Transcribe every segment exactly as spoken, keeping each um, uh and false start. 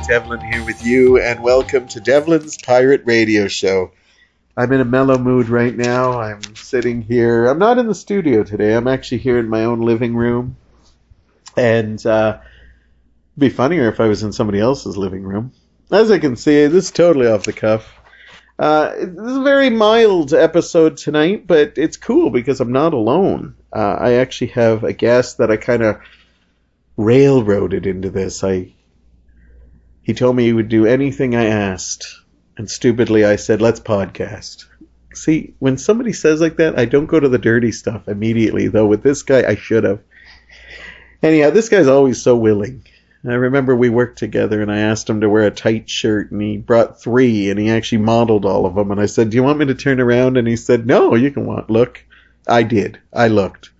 Devlin here with you, and welcome to Devlin's Pirate Radio Show. I'm in a mellow mood right now. I'm sitting here. I'm not in the studio today. I'm actually here in my own living room. And uh, it'd be funnier if I was in somebody else's living room. As I can see, this is totally off the cuff. Uh, this is a very mild episode tonight, but it's cool because I'm not alone. Uh, I actually have a guest that I kind of railroaded into this. I He told me he would do anything I asked. And stupidly I said, let's podcast. See, when somebody says like that, I don't go to the dirty stuff immediately. Though with this guy, I should have. Anyhow, this guy's always so willing. I remember we worked together and I asked him to wear a tight shirt and he brought three and he actually modeled all of them. And I said, do you want me to turn around? And he said, no, you can want, look. I did. I looked.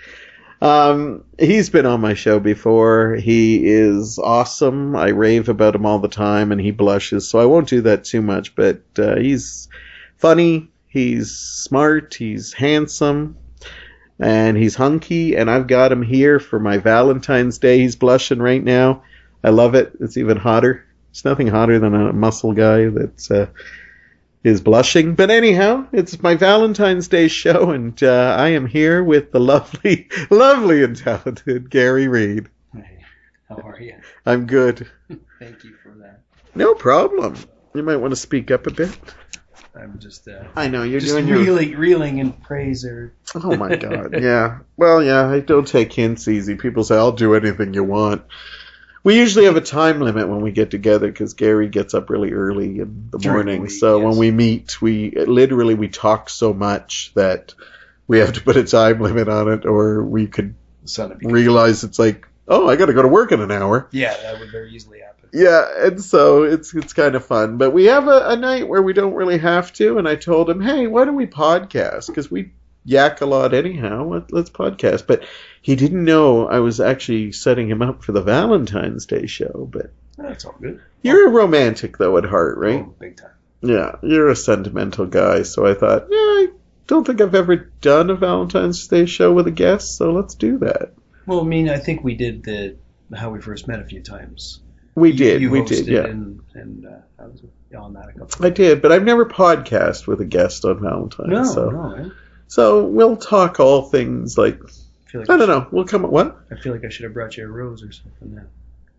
Um, he's been on my show before. He is awesome. I rave about him all the time and he blushes. So I won't do that too much, but, uh, he's funny. He's smart. He's handsome. And he's hunky, and I've got him here for my Valentine's Day. He's blushing right now. I love it. It's even hotter. It's nothing hotter than a muscle guy that uh, is blushing. But anyhow, it's my Valentine's Day show, and uh, I am here with the lovely, lovely and talented Gary Reid. Hey, how are you? I'm good. Thank you for that. No problem. You might want to speak up a bit. I'm just, uh, I know, you're just doing reeling, your... reeling in praise. Or... Oh, my God, yeah. Well, yeah, I don't take hints easy. People say, I'll do anything you want. We usually have a time limit when we get together because Gary gets up really early in the During morning. the week, so yes. when we meet, we literally we talk so much that we have to put a time limit on it, or we could realize it's like, oh, I got to go to work in an hour. Yeah, that would very easily happen. Yeah, and so it's it's kind of fun. But we have a, a night where we don't really have to, and I told him, hey, why don't we podcast? Because we yak a lot anyhow. Let, let's podcast. But he didn't know I was actually setting him up for the Valentine's Day show. But that's all good. You're a romantic, though, at heart, right? Oh, big time. Yeah, you're a sentimental guy. So I thought, yeah, I don't think I've ever done a Valentine's Day show with a guest, so let's do that. Well, I mean, I think we did the How We First Met a few times. We you, did, you we did, yeah. And, and uh, I was on that a couple of I did, but I've never podcast with a guest on Valentine's. No, so. no. Eh? So we'll talk all things like, I, feel like I I don't should, know, we'll come, what? I feel like I should have brought you a rose or something now.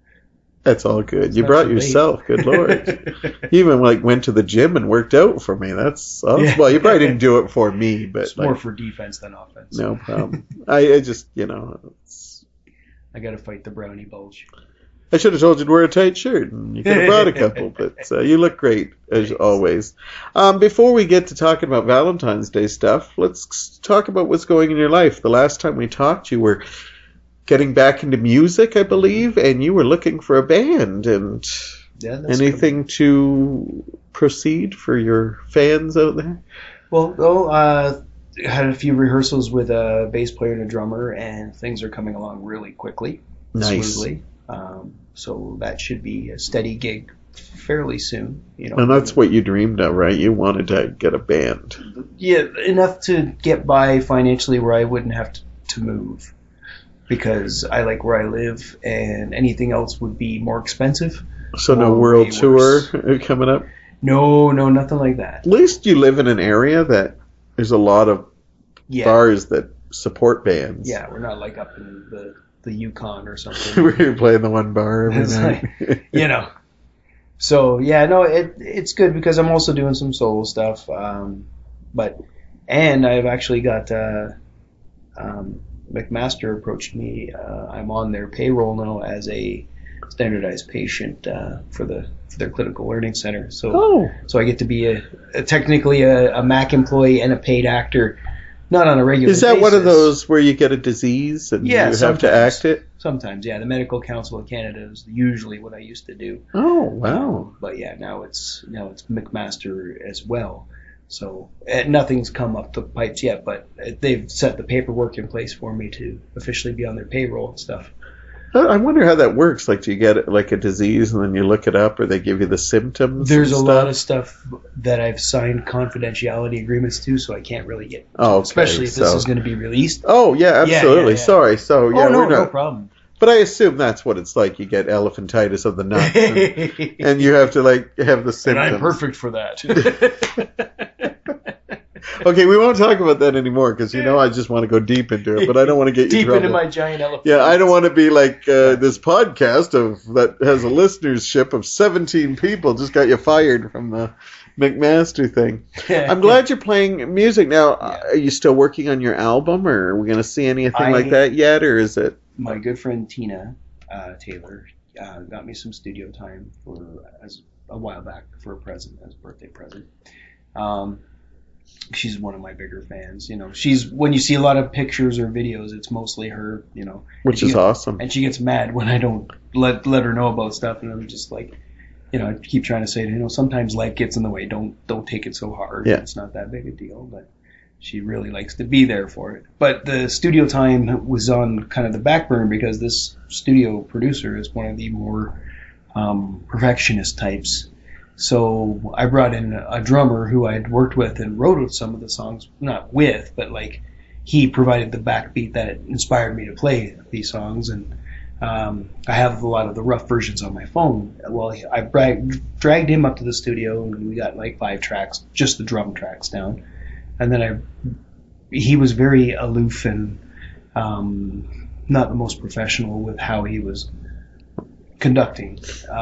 That's all good. It's you brought yourself, late. Good Lord. You even like went to the gym and worked out for me. That's awesome. Yeah. Well, you probably didn't do it for me, but it's like, more for defense than offense. No problem. I, I just, you know, it's... I got to fight the brownie bulge. I should have told you to wear a tight shirt, and you could have brought a couple, but uh, you look great, as Thanks. always. Um, before we get to talking about Valentine's Day stuff, let's talk about what's going in your life. The last time we talked, you were getting back into music, I believe, and you were looking for a band, and yeah, anything cool. to proceed for your fans out there? Well, oh, uh, I had a few rehearsals with a bass player and a drummer, and things are coming along really quickly, nice. smoothly. Um, so that should be a steady gig fairly soon. You know, and that's what you dreamed of, right? You wanted to get a band. Yeah, enough to get by financially where I wouldn't have to, to move, because I like where I live, and anything else would be more expensive. So no world tour coming up? No, no, nothing like that. At least you live in an area that there's a lot of yeah. bars that support bands. Yeah, we're not like up in the... the Yukon or something. We're playing the one bar every night. Like, you know. So, yeah, no, it it's good because I'm also doing some solo stuff. Um, but, and I've actually got, uh, um, McMaster approached me. Uh, I'm on their payroll now as a standardized patient, uh, for the, for their clinical learning center. So, oh. so I get to be a, a technically a, a Mac employee and a paid actor. Not on a regular basis. Is that basis. One of those where you get a disease and yeah, you sometimes. have to act it? Sometimes, yeah. The Medical Council of Canada is usually what I used to do. Oh, wow. Um, but yeah, now it's now it's McMaster as well. So uh, nothing's come up the pipes yet, but they've set the paperwork in place for me to officially be on their payroll and stuff. I wonder how that works. Like, do you get like a disease and then you look it up, or they give you the symptoms? There's a stuff? lot of stuff that I've signed confidentiality agreements to, so I can't really get. Oh, okay. Especially if so. this is going to be released. Oh yeah, absolutely. Yeah, yeah, yeah. Sorry. So yeah, oh no, we're not, no problem. But I assume that's what it's like. You get elephantitis of the nuts, and, and you have to like have the symptoms. And I'm perfect for that. Okay, we won't talk about that anymore because you know I just want to go deep into it, but I don't want to get you deep trouble. into my giant elephant. Yeah, I don't want to be like uh, this podcast of that has a listenership of seventeen people just got you fired from the McMaster thing. I'm glad you're playing music now. Yeah. Are you still working on your album, or are we going to see anything I, like that yet, or is it? My good friend Tina uh, Taylor uh, got me some studio time for as a while back for a present, as a birthday present. Um, she's one of my bigger fans. You know, she's when you see a lot of pictures or videos, it's mostly her. You know, which is gets, awesome. And she gets mad when I don't let let her know about stuff, and I'm just like. You know, I keep trying to say, you know, sometimes life gets in the way. Don't don't take it so hard. Yeah. It's not that big a deal, but she really likes to be there for it. But the studio time was on kind of the back burner because this studio producer is one of the more um, perfectionist types. So I brought in a drummer who I'd worked with and wrote some of the songs, not with, but like he provided the backbeat that inspired me to play these songs. And Um, I have a lot of the rough versions on my phone. Well, I bra- dragged him up to the studio, and we got like five tracks, just the drum tracks down. And then I, he was very aloof and um, not the most professional with how he was conducting.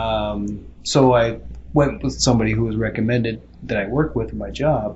Um, so I went with somebody who was recommended that I work with in my job,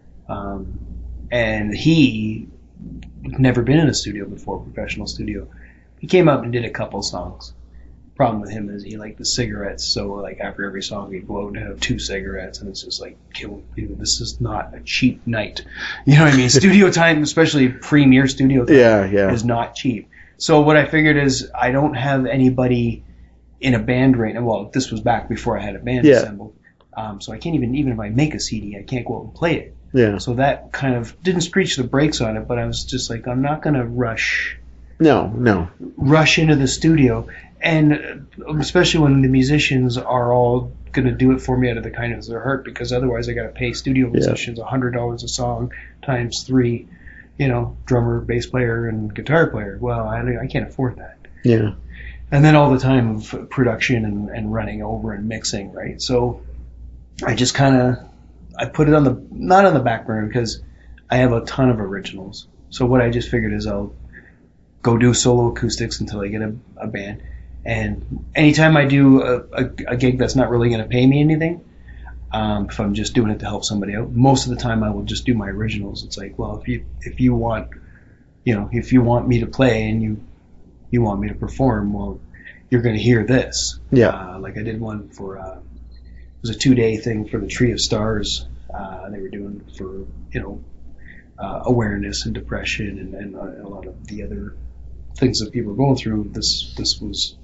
um, and he had never been in a studio before, professional studio. He came up and did a couple songs. Problem with him is he liked the cigarettes, so like after every song he'd blow and have two cigarettes, and it's just like, kill you. This is not a cheap night. You know what I mean? Studio time, especially premier studio time, yeah, yeah. is not cheap. So what I figured is I don't have anybody in a band right now. Well, this was back before I had a band yeah. assembled. Um, so I can't even, even if I make a C D, I can't go out and play it. Yeah. So that kind of didn't screech the brakes on it, but I was just like, I'm not going to rush... No, no. rush into the studio, and especially when the musicians are all going to do it for me out of the kindness of their heart, because otherwise I got to pay studio musicians a hundred dollars a song times three, you know, drummer, bass player, and guitar player. Well, I, I can't afford that. Yeah. And then all the time of production and, and running over and mixing, right? So I just kind of I put it on the not on the back burner because I have a ton of originals. So what I just figured is I'll go do solo acoustics until I get a, a band. And anytime I do a, a, a gig that's not really going to pay me anything, um, if I'm just doing it to help somebody out, most of the time I will just do my originals. It's like, well, if you if you want, you know, if you want me to play and you you want me to perform, well, you're going to hear this. Yeah. Uh, like I did one for uh, it was a two day thing for the Tree of Stars. Uh, they were doing for you know uh, awareness and depression and, and a lot of the other things that people are going through. This this was,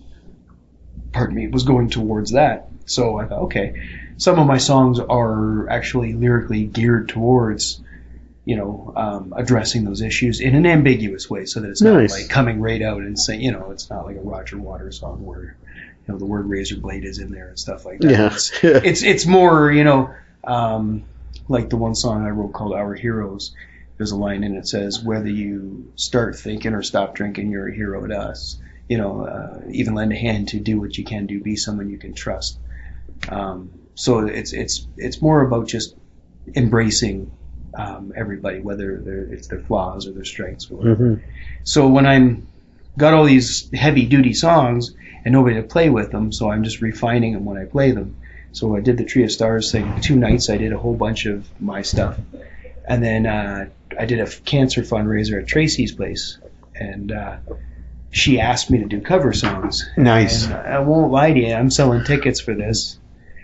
pardon me, was going towards that. So I thought, okay, some of my songs are actually lyrically geared towards, you know, um, addressing those issues in an ambiguous way, so that it's nice. Not like coming right out and saying, you know, it's not like a Roger Waters song where, you know, the word razor blade is in there and stuff like that. Yeah. It's, it's it's more, you know, um, like the one song I wrote called Our Heroes. There's a line in it that says, whether you start thinking or stop drinking, you're a hero to us. You know, uh, even lend a hand to do what you can do, be someone you can trust. Um, so it's it's it's more about just embracing um, everybody, whether they're, it's their flaws or their strengths or whatever. Mm-hmm. So when I'm got all these heavy duty songs and nobody to play with them, so I'm just refining them when I play them. So I did the Tree of Stars thing. Two nights I did a whole bunch of my stuff. And then uh, I did a cancer fundraiser at Tracy's place, and uh, she asked me to do cover songs. Nice. And I won't lie to you, I'm selling tickets for this.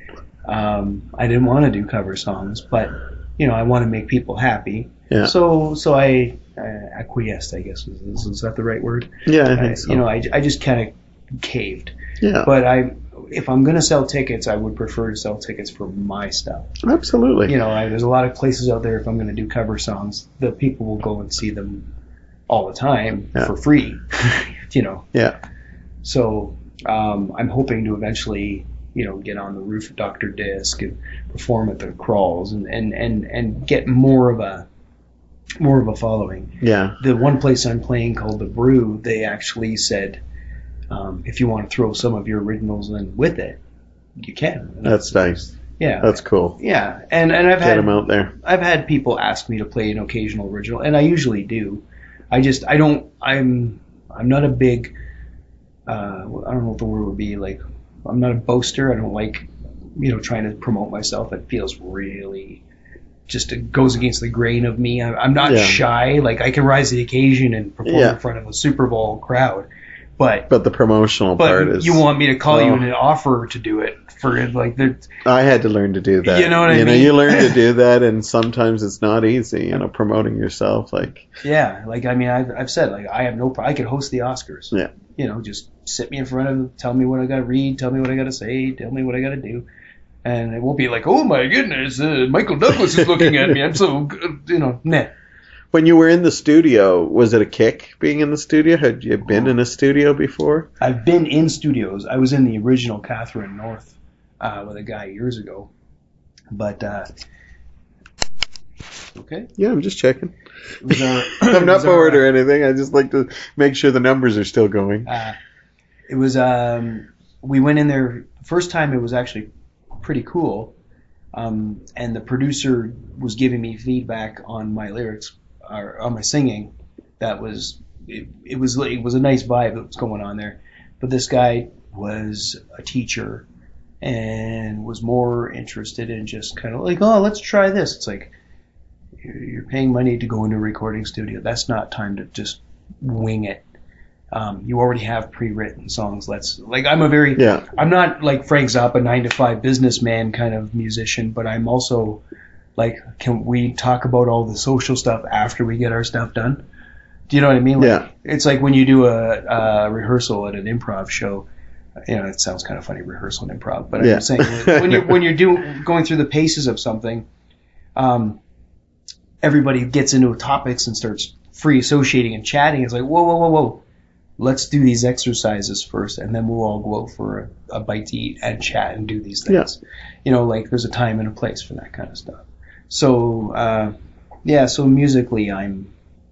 Um, I didn't want to do cover songs, but you know, I want to make people happy. Yeah. So, so I uh, acquiesced, I guess. Is, is that the right word? Yeah, I think uh, so. You know, I, I just kind of caved. Yeah. But I, if I'm going to sell tickets, I would prefer to sell tickets for my stuff. Absolutely. You know, I, there's a lot of places out there, if I'm going to do cover songs, the people will go and see them all the time yeah. for free. You know. Yeah. So um, I'm hoping to eventually, you know, get on the roof of Doctor Disc and perform at the crawls and, and, and, and get more of a more of a following. Yeah. The one place I'm playing called The Brew, they actually said, Um, if you want to throw some of your originals in with it, you can. That's nice. Yeah, that's cool. Yeah, and and I've Get had them out there. I've had people ask me to play an occasional original, and I usually do. I just I don't I'm I'm not a big uh, I don't know what the word would be, like I'm not a boaster. I don't like you know trying to promote myself. It feels really just it goes against the grain of me. I, I'm not Yeah. shy. Like I can rise to the occasion and perform Yeah. in front of a Super Bowl crowd, but But the promotional but part is. you want me to call you Oh. and offer to do it for like the I had to learn to do that. You know what I You know, mean? you learn to do that, and sometimes it's not easy. You know, promoting yourself, like Yeah, like I mean, I've, I've said like I have no problem. I could host the Oscars. Yeah. You know, just sit me in front of them, tell me what I got to read, tell me what I got to say, tell me what I got to do, and it won't be like, oh my goodness, uh, Michael Douglas is looking at me. I'm so good. You know, nah. when you were in the studio, was it a kick being in the studio? Had you been in a studio before? I've been in studios. I was in the original Catherine North uh, with a guy years ago, but uh, okay. Yeah, I'm just checking. It was our, I'm it not was our, bored or anything. I just like to make sure the numbers are still going. Uh, it was um, we went in there first time. It was actually pretty cool, um, and the producer was giving me feedback on my lyrics or on my singing. That was it, it was it was a nice vibe that was going on there. But this guy was a teacher and was more interested in just kind of like, oh, let's try this. It's like you're paying money to go into a recording studio. That's not time to just wing it. Um, you already have pre-written songs. Let's like I'm a very Yeah. I'm not like Frank Zappa, nine to five businessman kind of musician, but I'm also like, can we talk about all the social stuff after we get our stuff done? Do you know what I mean? Like, Yeah. It's like when you do a, a rehearsal at an improv show. You know, it sounds kind of funny, rehearsal and improv, but Yeah. I'm saying when you're when you're doing going through the paces of something, um, everybody gets into topics and starts free associating and chatting. It's like, whoa, whoa, whoa, whoa. Let's do these exercises first, and then we'll all go out for a, a bite to eat and chat and do these things. Yeah. You know, like there's a time and a place for that kind of stuff. So, uh, yeah, so musically, I'm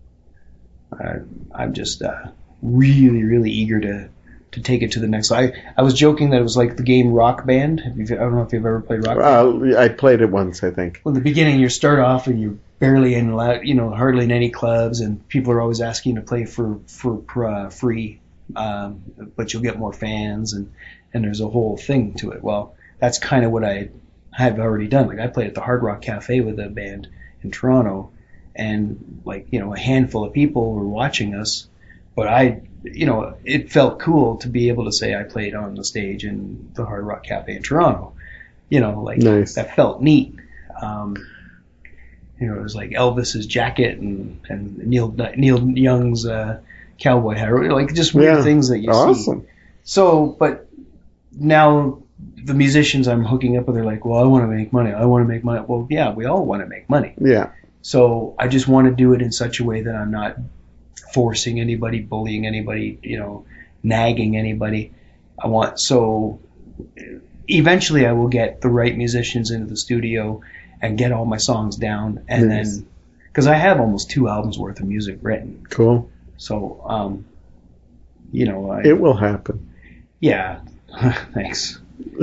uh, I'm just uh, really, really eager to, to take it to the next level. I, I was joking that it was like the game Rock Band. Have you, I don't know if you've ever played Rock Band. Uh, I played it once, I think. Well, in the beginning, you start off and you're barely in, you know, hardly in any clubs, and people are always asking you to play for for uh, free, um, but you'll get more fans, and and there's a whole thing to it. Well, that's kind of what I have already done. Like I played at the Hard Rock Cafe with a band in Toronto, and like you know, a handful of people were watching us, but I, you know, it felt cool to be able to say I played on the stage in the Hard Rock Cafe in Toronto. You know, like Nice. that felt neat. Um, You know, it was like Elvis's jacket and, and Neil Neil Young's uh, cowboy hat, like just weird Yeah. things that you see. Awesome. So, but now the musicians I'm hooking up with are like, well, I want to make money. I want to make money. Well, yeah, we all want to make money. Yeah. So I just want to do it in such a way that I'm not forcing anybody, bullying anybody, you know, nagging anybody. I want so eventually I will get the right musicians into the studio and get all my songs down, and Nice. then because I have almost two albums worth of music written, Cool. so um, you know, I, It will happen. yeah, thanks.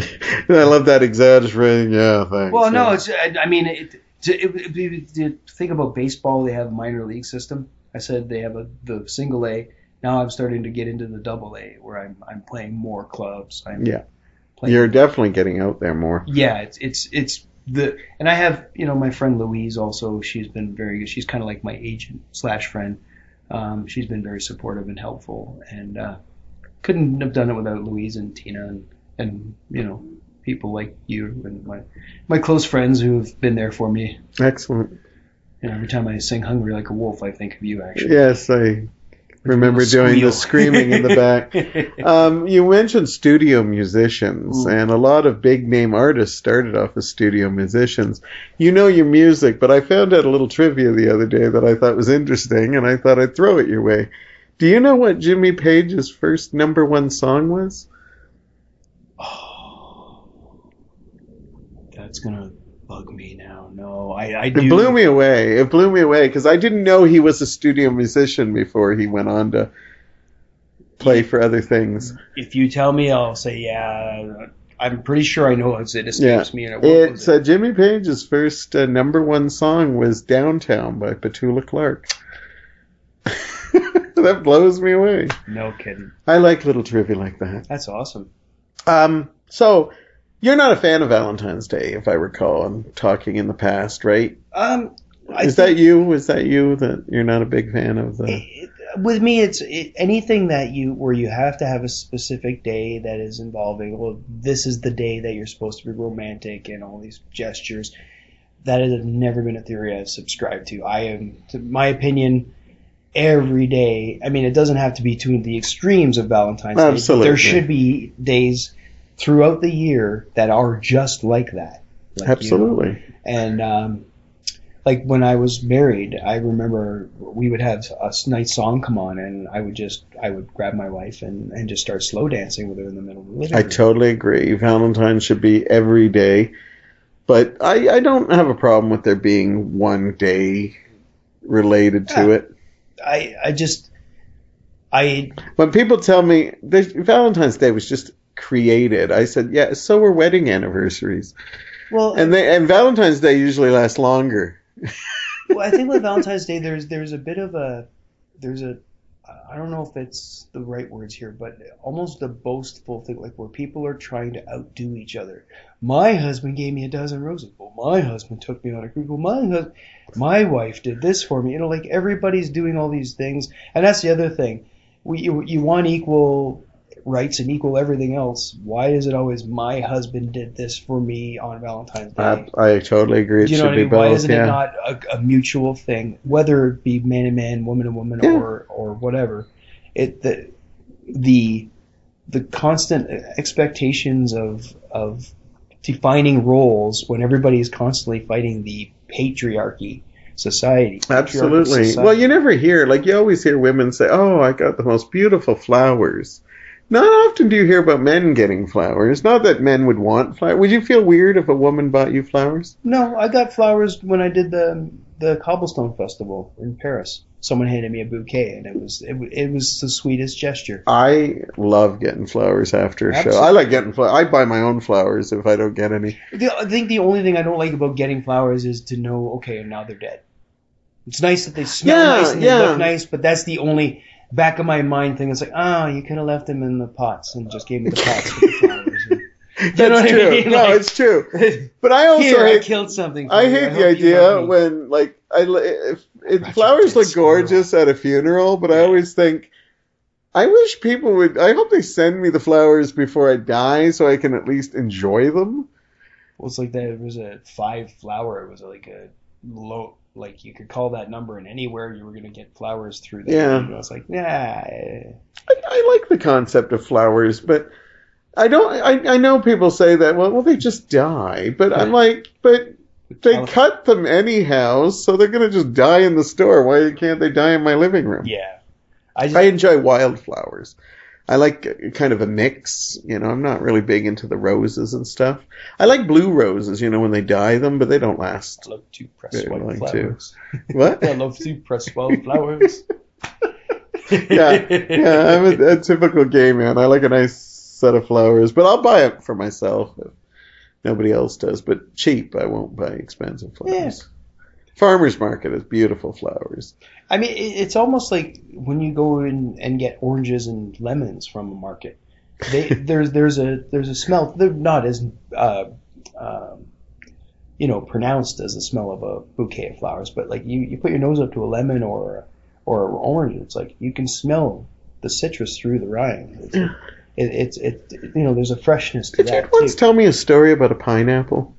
I love that exaggerating. Yeah, thanks. Well, no, Yeah. it's I, I mean, it, to, it, it, to think about baseball, they have a minor league system. I said they have a the single A. Now I'm starting to get into the double A, where I'm I'm playing more clubs. I'm Yeah. playing, You're definitely getting out there more. yeah, it's it's it's the and I have you know my friend Louise also. She's been very good. She's kind of like my agent slash friend. Um, she's been very supportive and helpful, and uh, couldn't have done it without Louise and Tina and and you know people like you and my my close friends who have been there for me. Excellent. You know, every time I sing "Hungry Like a Wolf," I think of you. Actually, Yes, I remember Little doing the squeal. screaming in the back. Um, you mentioned studio musicians, Ooh. and a lot of big name artists started off as studio musicians. You know your music, but I found out a little trivia the other day that I thought was interesting, and I thought I'd throw it your way. Do you know what Jimmy Page's first number one song was? Oh, that's gonna bug me now. No, I I It do. blew me away. It blew me away because I didn't know he was a studio musician before he went on to play for other things. If you tell me, I'll say, yeah, I'm pretty sure I know it. It escapes Yeah. me. And it, It's it? uh, Jimmy Page's first uh, number one song was Downtown by Petula Clark. That blows me away. No kidding. I like little trivia like that. That's awesome. Um, so, you're not a fan of Valentine's Day, if I recall. I'm talking in the past, right? Um, I Is that you? Is that you that you're not a big fan of the... It, with me, it's it, anything that you where you have to have a specific day that is involving. Well, this is the day that you're supposed to be romantic and all these gestures. That has never been a theory I've subscribed to. I am, to my opinion, every day. I mean, it doesn't have to be to the extremes of Valentine's Day. Absolutely. There should be days throughout the year that are just like that. Like, Absolutely. You know, and um, like when I was married, I remember we would have a nice song come on, and I would just I would grab my wife and, and just start slow dancing with her in the middle of the living I room. totally agree. Valentine's should be every day. But I, I don't have a problem with there being one day related to Yeah. it. I I just I When people tell me there's- Valentine's Day was just created, I said, yeah, so were wedding anniversaries. well And they and Valentine's Day usually lasts longer. well, I think with Valentine's Day, there's there's a bit of a there's a I don't know if it's the right words here, but almost a boastful thing, like where people are trying to outdo each other. My husband gave me a dozen roses. Well, my husband took me on a cruise. Well, my hus- my wife did this for me. You know, like everybody's doing all these things, and that's the other thing. We you, you want equal rights and equal everything else. Why is it always my husband did this for me on Valentine's Day? I, I totally agree. It Do you know should what I be mean? both. Why isn't yeah. it not a, a mutual thing, whether it be man and man, woman and woman, Yeah. or or whatever? It the the the constant expectations of of defining roles when everybody is constantly fighting the patriarchy society. patriarchal Absolutely. society. Well, you never hear, like, you always hear women say, oh, I got the most beautiful flowers. Not often do you hear about men getting flowers. Not that men would want flowers. Would you feel weird if a woman bought you flowers? No, I got flowers when I did the the Cobblestone Festival in Paris. Someone handed me a bouquet, and it was it, wa- it was the sweetest gesture. I love getting flowers after a show. Absolutely. I like getting flowers. I buy my own flowers if I don't get any. The, I think the only thing I don't like about getting flowers is to know, okay, now they're dead. It's nice that they smell Yeah, nice and yeah. they look nice, but that's the only back of my mind thing. It's like, oh, you could have left them in the pots and just gave me the pots with the flowers. And, That's know what I true. mean? No, Like- it's true. But I also Here, I hate, killed something. For I you. hate hope the you idea love me. when, like, I li- if, if But flowers you look did gorgeous at a funeral, but I always think, I wish people would. I hope they send me the flowers before I die, so I can at least enjoy them. Well, it's like that. It was a five flower. It was like a low, like you could call that number, and anywhere you were going to get flowers through that. Yeah. And I was like, nah. eh. I, I like the concept of flowers, but I don't. I, I know people say that. Well, well, they just die, but I'm like, but they Calif- cut them anyhow, so they're gonna just die in the store. Why can't they die in my living room? Yeah. I just, I enjoy wildflowers. I like a- kind of a mix. You know, I'm not really big into the roses and stuff. I like blue roses, you know, when they dye them, but they don't last. love to press Very white like flowers. What? I love to press white flowers. yeah, yeah, I'm a, a typical gay man. I like a nice set of flowers, but I'll buy it for myself if nobody else does. But cheap, I won't buy expensive flowers. Farmer's market has beautiful flowers. I mean, it, it's almost like when you go in and get oranges and lemons from a market. They, there's there's a there's a smell. They're not as uh, um, you know pronounced as the smell of a bouquet of flowers, but like you, you put your nose up to a lemon or or an orange, it's like you can smell the citrus through the rind. It's like, it, it's it you know there's a freshness to Could you that once too. tell me a story about a pineapple?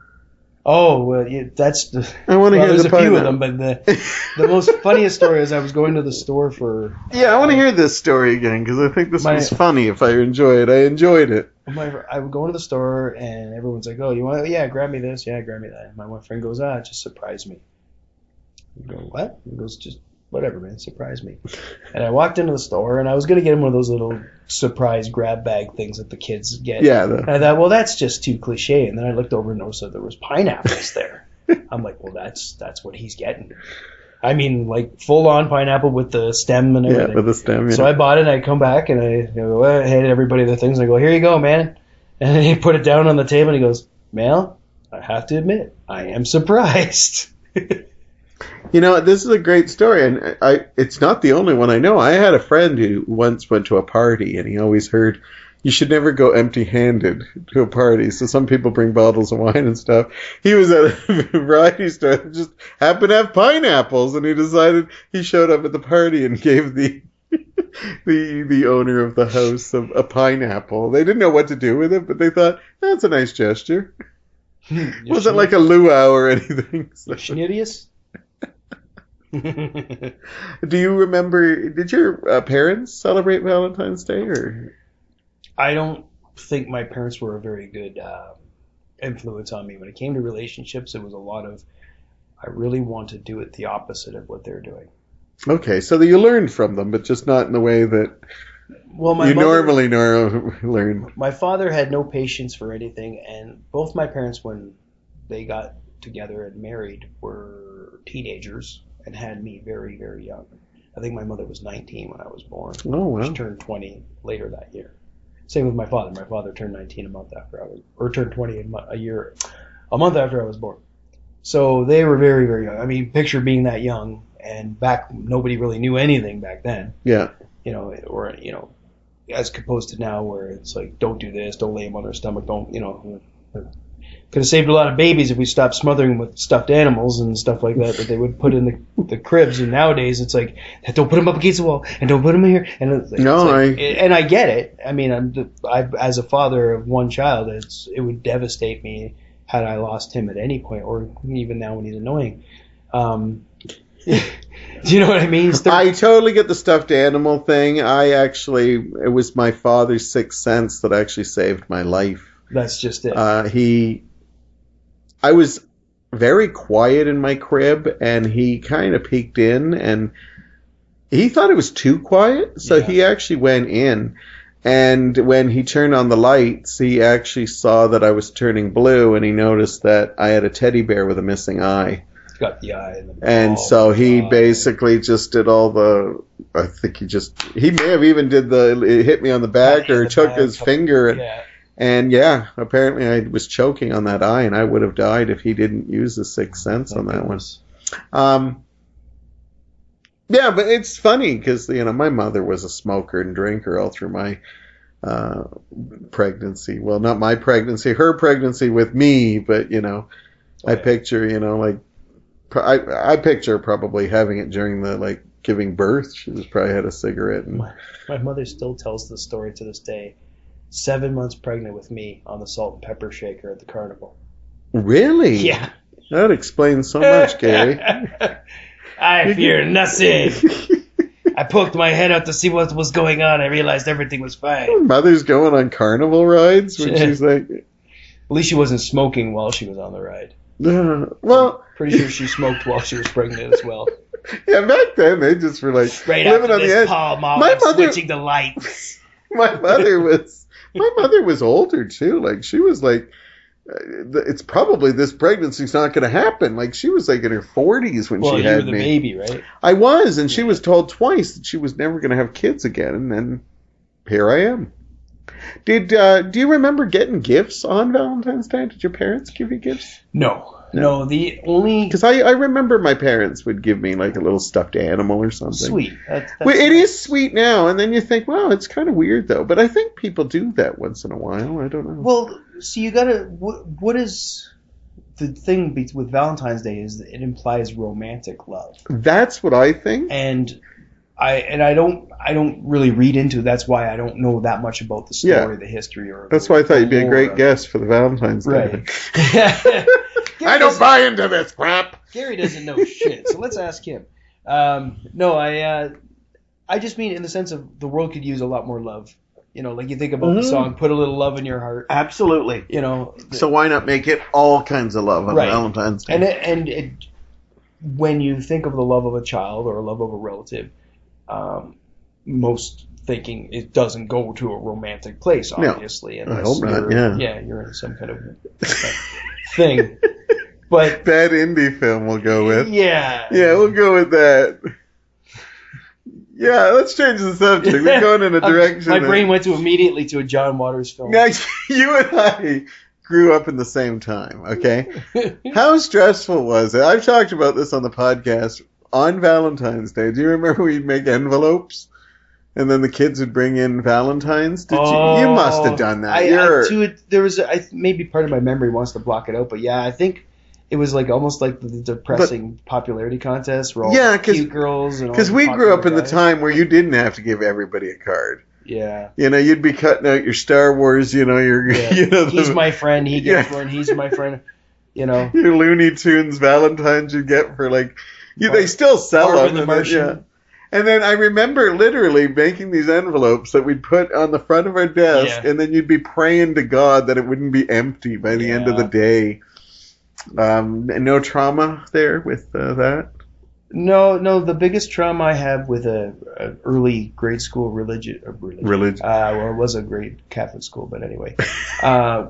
Oh well, yeah, that's the. I want to Well, hear there's the a few pineapple. of them, but the the most funniest story is I was going to the store for Yeah, I want to hear this story again because I think this My- was funny. If I enjoy it, I enjoyed it. my. I would go into the store and everyone's like, "Oh, you want? Yeah, grab me this. Yeah, grab me that." And my one friend goes, "Ah, just surprise me." I go, "What?" He goes, "Just whatever, man, surprise me." And I walked into the store and I was gonna get him one of those little surprise grab bag things that the kids get. Yeah, And the, I thought, well, that's just too cliche. And then I looked over and noticed that there was pineapples there. I'm like, well, that's that's what he's getting. I mean, like full on pineapple with the stem and everything. Yeah, with the stem. Yeah. So I bought it, and I come back, and I, you know, I handed everybody the things, and I go, here you go, man. And he put it down on the table, and he goes, Mel, I have to admit, I am surprised. You know, this is a great story, and I it's not the only one I know. I had a friend who once went to a party, and he always heard, you should never go empty-handed to a party. So some people bring bottles of wine and stuff. He was at a variety store, just happened to have pineapples, and he decided he showed up at the party and gave the the the owner of the house a, a pineapple. They didn't know what to do with it, but they thought, that's a nice gesture. Wasn't like a luau or anything. So. Schnittius? Do you remember, did your uh, parents celebrate Valentine's Day? Or? I don't think my parents were a very good uh, influence on me. When it came to relationships, it was a lot of, I really want to do it the opposite of what they're doing. Okay, so that you learned from them, but just not in the way that well, my you mother, normally nor- learn. My father had no patience for anything, and both my parents, when they got together and married, were teenagers and had me very, very young. I think my mother was nineteen when I was born. Oh, wow. She turned twenty later that year. Same with my father. My father turned nineteen a month after I was, or turned twenty a, mo- a year, a month after I was born. So they were very, very young. I mean, picture being that young, and back, nobody really knew anything back then. Yeah. You know, or, you know, as opposed to now where it's like, don't do this, don't lay them on their stomach, don't, you know. Could have saved a lot of babies if we stopped smothering them with stuffed animals and stuff like that that they would put in the the cribs. And nowadays it's like, don't put them up against the wall and don't put them here. And it's like, no, it's like, I and I get it. I mean, I'm, I, as a father of one child, it's it would devastate me had I lost him at any point, or even now when he's annoying. Um, do you know what I mean? I totally get the stuffed animal thing. I actually, it was my father's sixth sense that actually saved my life. That's just it. Uh, he, I was very quiet in my crib, and he kind of peeked in, and he thought it was too quiet, so yeah. He actually went in. And when he turned on the lights, he actually saw that I was turning blue, and he noticed that I had a teddy bear with a missing eye. Got the eye. And, the and so he eye. basically just did all the, I think he just, he may have even did the, it hit me on the back or took back, his finger. And, yeah. and yeah, apparently I was choking on that eye, and I would have died if he didn't use the sixth sense Thank on that goodness. one. Um, yeah, but it's funny because, you know, my mother was a smoker and drinker all through my uh, pregnancy. Well, not my pregnancy, her pregnancy with me, but, you know, oh, I yeah. picture, you know, like, I, I picture probably having it during the, like, giving birth. She was probably had a cigarette. And... My, my mother still tells the story to this day. Seven months pregnant with me on the salt and pepper shaker at the carnival. Really? Yeah. That explains so much, Gary. I fear nothing. I poked my head out to see what was going on. I realized everything was fine. Your mother's going on carnival rides when she's like... At least she wasn't smoking while she was on the ride. Uh, well... Pretty sure she smoked while she was pregnant as well. Yeah, back then they just were like Straight living on the edge. Paul, Mom, my I'm mother, switching the lights. My mother was... My mother was older, too. Like, she was like... It's probably this pregnancy's not going to happen. Like, she was like in her forties when well, she you had were the me. baby, right? I was, and yeah. She was told twice that she was never going to have kids again, and then here I am. Did uh, do you remember getting gifts on Valentine's Day? Did your parents give you gifts? No, no. no the only because I, I remember my parents would give me like a little stuffed animal or something. Sweet. That's, that's well, it nice. is sweet now, and then you think, wow, it's kind of weird though. But I think people do that once in a while. I don't know. Well, so you gotta. What, what is the thing with Valentine's Day is that it implies romantic love. That's what I think. And I and I don't I don't really read into it. That's why I don't know that much about the story, yeah. the history, or that's the, why I thought you'd be a great guest for the Valentine's Day. Right. I don't buy into this crap. Gary doesn't know shit, so let's ask him. Um, no, I uh, I just mean in the sense of the world could use a lot more love. You know, like you think about mm-hmm. the song "Put a Little Love in Your Heart." Absolutely. You know. So why not make it all kinds of love on right. Valentine's Day? And it, and it, when you think of the love of a child or a love of a relative, um, most thinking it doesn't go to a romantic place, obviously. No, I hope not. Yeah. Yeah, you're in some kind of thing. But bad indie film we'll go with. Yeah. Yeah, we'll go with that. Yeah, let's change the subject. We're going in a direction. My brain went to immediately to a John Waters film. Now, you and I grew up in the same time, okay? How stressful was it? I've talked about this on the podcast on Valentine's Day. Do you remember we'd make envelopes? And then the kids would bring in Valentine's? Did oh, you? You must have done that. I, You're... I, to it, there was, I, maybe part of my memory wants to block it out, but yeah, I think it was like almost like the depressing but, popularity contest where all yeah, the cute girls and all because we grew up in guys. the time where you didn't have to give everybody a card. Yeah. You know, you'd be cutting out your Star Wars, you know, your... Yeah. You know, he's the, my friend, he gets yeah. one, he's my friend, you know. Your Looney Tunes Valentine's you get for like... You, they still sell Barbara them. the And Martian. then, yeah. And then I remember literally making these envelopes that we'd put on the front of our desk, Yeah. and then you'd be praying to God that it wouldn't be empty by the yeah. end of the day. Um, no trauma there with uh, that? No, no. The biggest trauma I have with a, a early grade school religion, uh, religion, Religion. Uh, well, it was a grade Catholic school, but anyway, uh,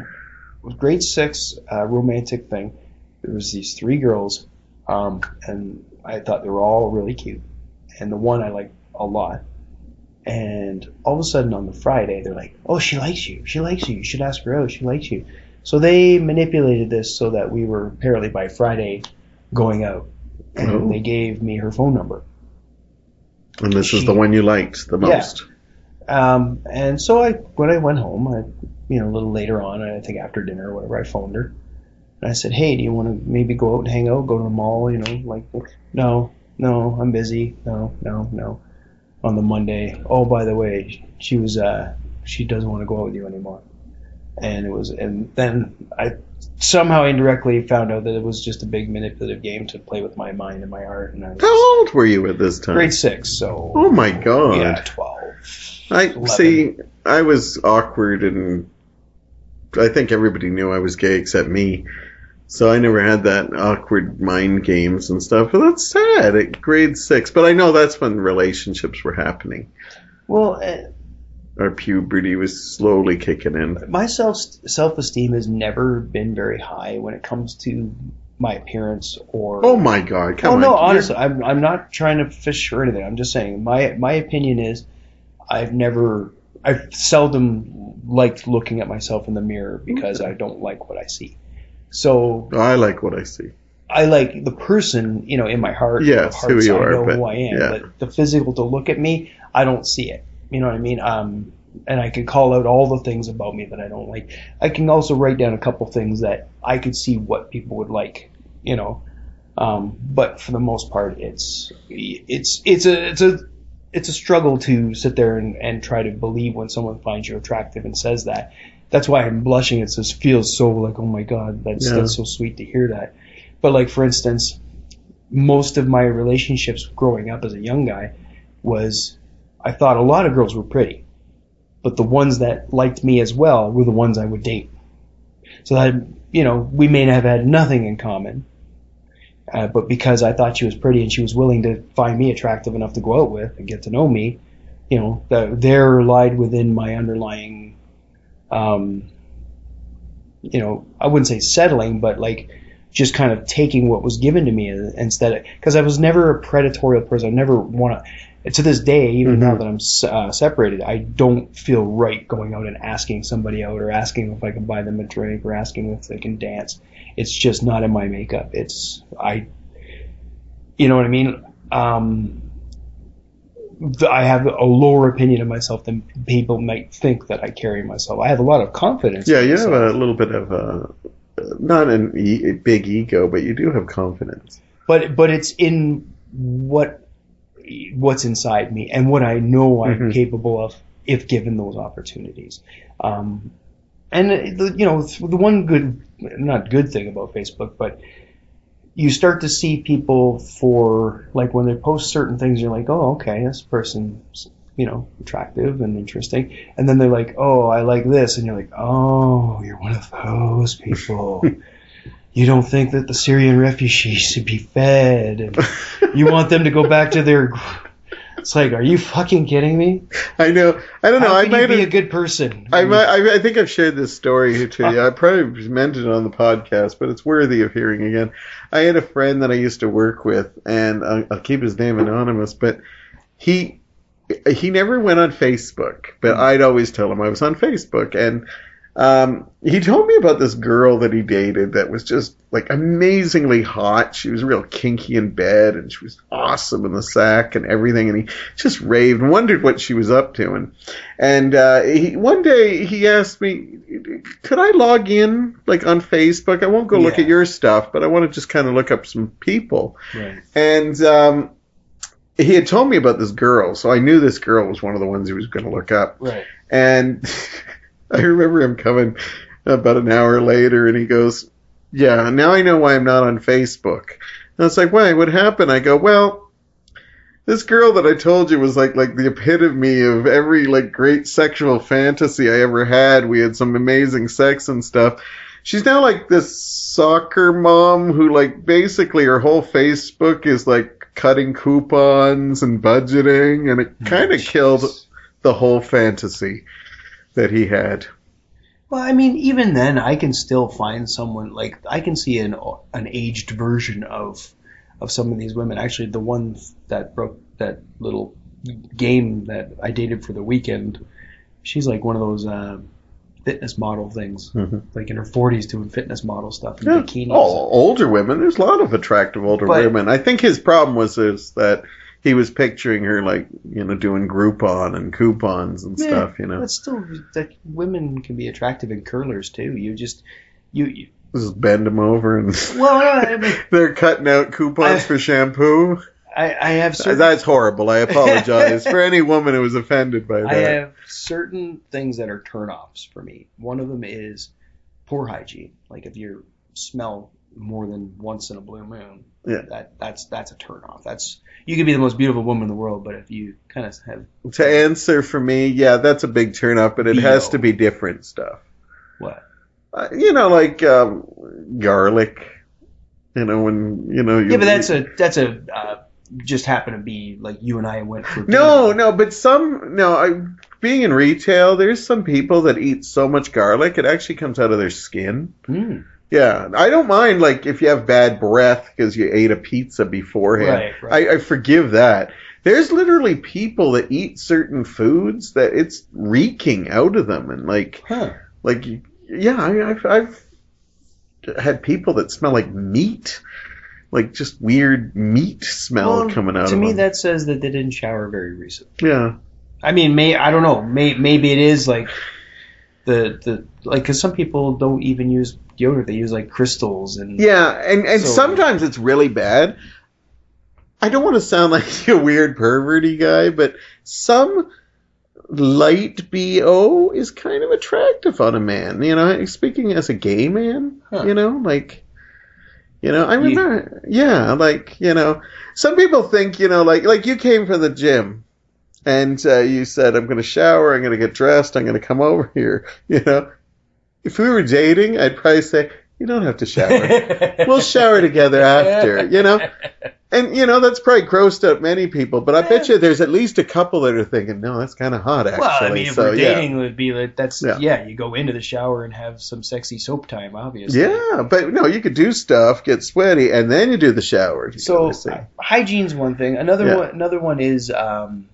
grade six uh, romantic thing. There was these three girls, um, and I thought they were all really cute, and the one I liked a lot. And all of a sudden on the Friday, they're like, "Oh, she likes you. She likes you. You should ask her out. She likes you." So they manipulated this so that we were apparently by Friday going out. And Oh. they gave me her phone number. And this She, is the one you liked the most. Yeah. Um, and so I, when I went home, I, you know, a little later on, I think after dinner or whatever, I phoned her. And I said, "Hey, do you want to maybe go out and hang out, go to the mall, you know, like, no, no, I'm busy. No, no, no." On the Monday, oh, by the way, she was, uh, she doesn't want to go out with you anymore. And it was, and then I somehow indirectly found out that it was just a big manipulative game to play with my mind and my heart. And I was How old were you at this time? grade six, so Oh my God. yeah, twelve. I eleven. see. I was awkward, and I think everybody knew I was gay except me. So I never had that awkward mind games and stuff. But that's sad at grade six. But I know that's when relationships were happening. Well, uh, Our puberty was slowly kicking in. my self self esteem has never been very high when it comes to my appearance or. Oh my God! Come oh on. no, You're- honestly, I'm I'm not trying to fish or anything. I'm just saying my my opinion is, I've never, I've seldom liked looking at myself in the mirror because I don't like what I see. So I like what I see. I like the person, you know, in my heart. Yes, of hearts, who you I are, know but- who I am. yeah. But the physical to look at me, I don't see it. You know what I mean? Um, and I can call out all the things about me that I don't like. I can also write down a couple things that I could see what people would like. You know, um, but for the most part, it's it's it's a it's a it's a struggle to sit there and, and try to believe when someone finds you attractive and says that. That's why I'm blushing. It just feels so like, oh my God, that's Yeah. that's so sweet to hear that. But like, for instance, most of my relationships growing up as a young guy was, I thought a lot of girls were pretty, but the ones that liked me as well were the ones I would date. So that, you know, we may have had nothing in common, uh, but because I thought she was pretty and she was willing to find me attractive enough to go out with and get to know me, you know, the, there lied within my underlying, um, you know, I wouldn't say settling, but like just kind of taking what was given to me instead of, because I was never a predatory person. I never want to, to this day, even Mhm. now that I'm uh, separated, I don't feel right going out and asking somebody out or asking if I can buy them a drink or asking if they can dance. It's just not in my makeup. It's, I, you know what I mean? Um, th- I have a lower opinion of myself than people might think that I carry myself. I have a lot of confidence. Yeah, in you have myself. a little bit of a, not an e- a big ego, but you do have confidence. But but it's in what what's inside me and what I know I'm Mhm. capable of if given those opportunities. Um, and uh, the, you know, the one good, not good thing about Facebook, but you start to see people for like when they post certain things, you're like, oh, okay, this person's, you know, attractive and interesting. And then they're like, oh, I like this. And you're like, oh, you're one of those people. You don't think that the Syrian refugees should be fed, and you want them to go back to their. It's like, are you fucking kidding me? I know. I don't know. How I can might you be have, a good person? I might. I, I think I've shared this story to you. I probably mentioned it on the podcast, but it's worthy of hearing again. I had a friend that I used to work with, and I'll, I'll keep his name anonymous, but he he never went on Facebook. But mm. I'd always tell him I was on Facebook, and um, he told me about this girl that he dated that was just like amazingly hot. She was real kinky in bed, and she was awesome in the sack and everything. And he just raved and wondered what she was up to. And and uh, he, one day he asked me, "Could I log in like on Facebook? I won't go yeah. look at your stuff, but I want to just kind of look up some people." Right. And um, he had told me about this girl, so I knew this girl was one of the ones he was going to look up. Right. And I remember him coming about an hour later, and he goes, "Yeah, now I know why I'm not on Facebook." And I was like, "Why? What happened?" I go, "Well, this girl that I told you was like like the epitome of every like great sexual fantasy I ever had. We had some amazing sex and stuff. She's now like this soccer mom who like basically her whole Facebook is like cutting coupons and budgeting, and it kind of killed the whole fantasy that he had." Well, I mean, even then, I can still find someone like I can see an an aged version of of some of these women. Actually, the one that broke that little game that I dated for the weekend, she's like one of those uh, fitness model things, mm-hmm. like in her forties doing fitness model stuff in yeah. bikinis. Oh, older women. There's a lot of attractive older but, women. I think his problem was is that he was picturing her like, you know, doing Groupon and coupons and yeah, stuff, you know. But still, like, women can be attractive in curlers too. You just, you, you just bend them over and well, I mean, they're cutting out coupons I, for shampoo. I, I have certain, that's horrible. I apologize for any woman who was offended by that. I have certain things that are turnoffs for me. One of them is poor hygiene. Like if you smell more than once in a blue moon, yeah, that that's that's a turnoff. That's you can be the most beautiful woman in the world, but if you kind of have to answer for me, yeah, that's a big turnoff, but it B O has to be different stuff. What? Uh, you know, like um, garlic. You know, when you know. You, yeah, but that's a that's a uh, just happen to be like you and I went for. No, no, but some no. I, being in retail, there's some people that eat so much garlic it actually comes out of their skin. Mm. Yeah, I don't mind, like, if you have bad breath because you ate a pizza beforehand. Right, right. I, I forgive that. There's literally people that eat certain foods that it's reeking out of them. And, like, huh. like yeah, I, I've, I've had people that smell like meat. Like, just weird meat smell well, coming out of them. To me, them. that says that they didn't shower very recently. Yeah. I mean, may I don't know. May, maybe it is, like, the, the like, because some people don't even use deodorant. They use like crystals and yeah, and and so, sometimes it's really bad. I don't want to sound like a weird perverty guy, but some light B O is kind of attractive on a man. You know, speaking as a gay man, huh. you know, like, you know, I remember, yeah. yeah, like, you know, some people think, you know, like like you came from the gym. And uh, you said, I'm going to shower, I'm going to get dressed, I'm going to come over here. You know, if we were dating, I'd probably say, you don't have to shower. We'll shower together after, you know. And, you know, that's probably grossed out many people. But I yeah. bet you there's at least a couple that are thinking, no, that's kind of hot, actually. Well, I mean, if so, we're dating, yeah. it would be like, that's, yeah. yeah, you go into the shower and have some sexy soap time, obviously. Yeah, but, no, you could do stuff, get sweaty, and then you do the shower. So, uh, hygiene's one thing. Another yeah. one Another one is... Um,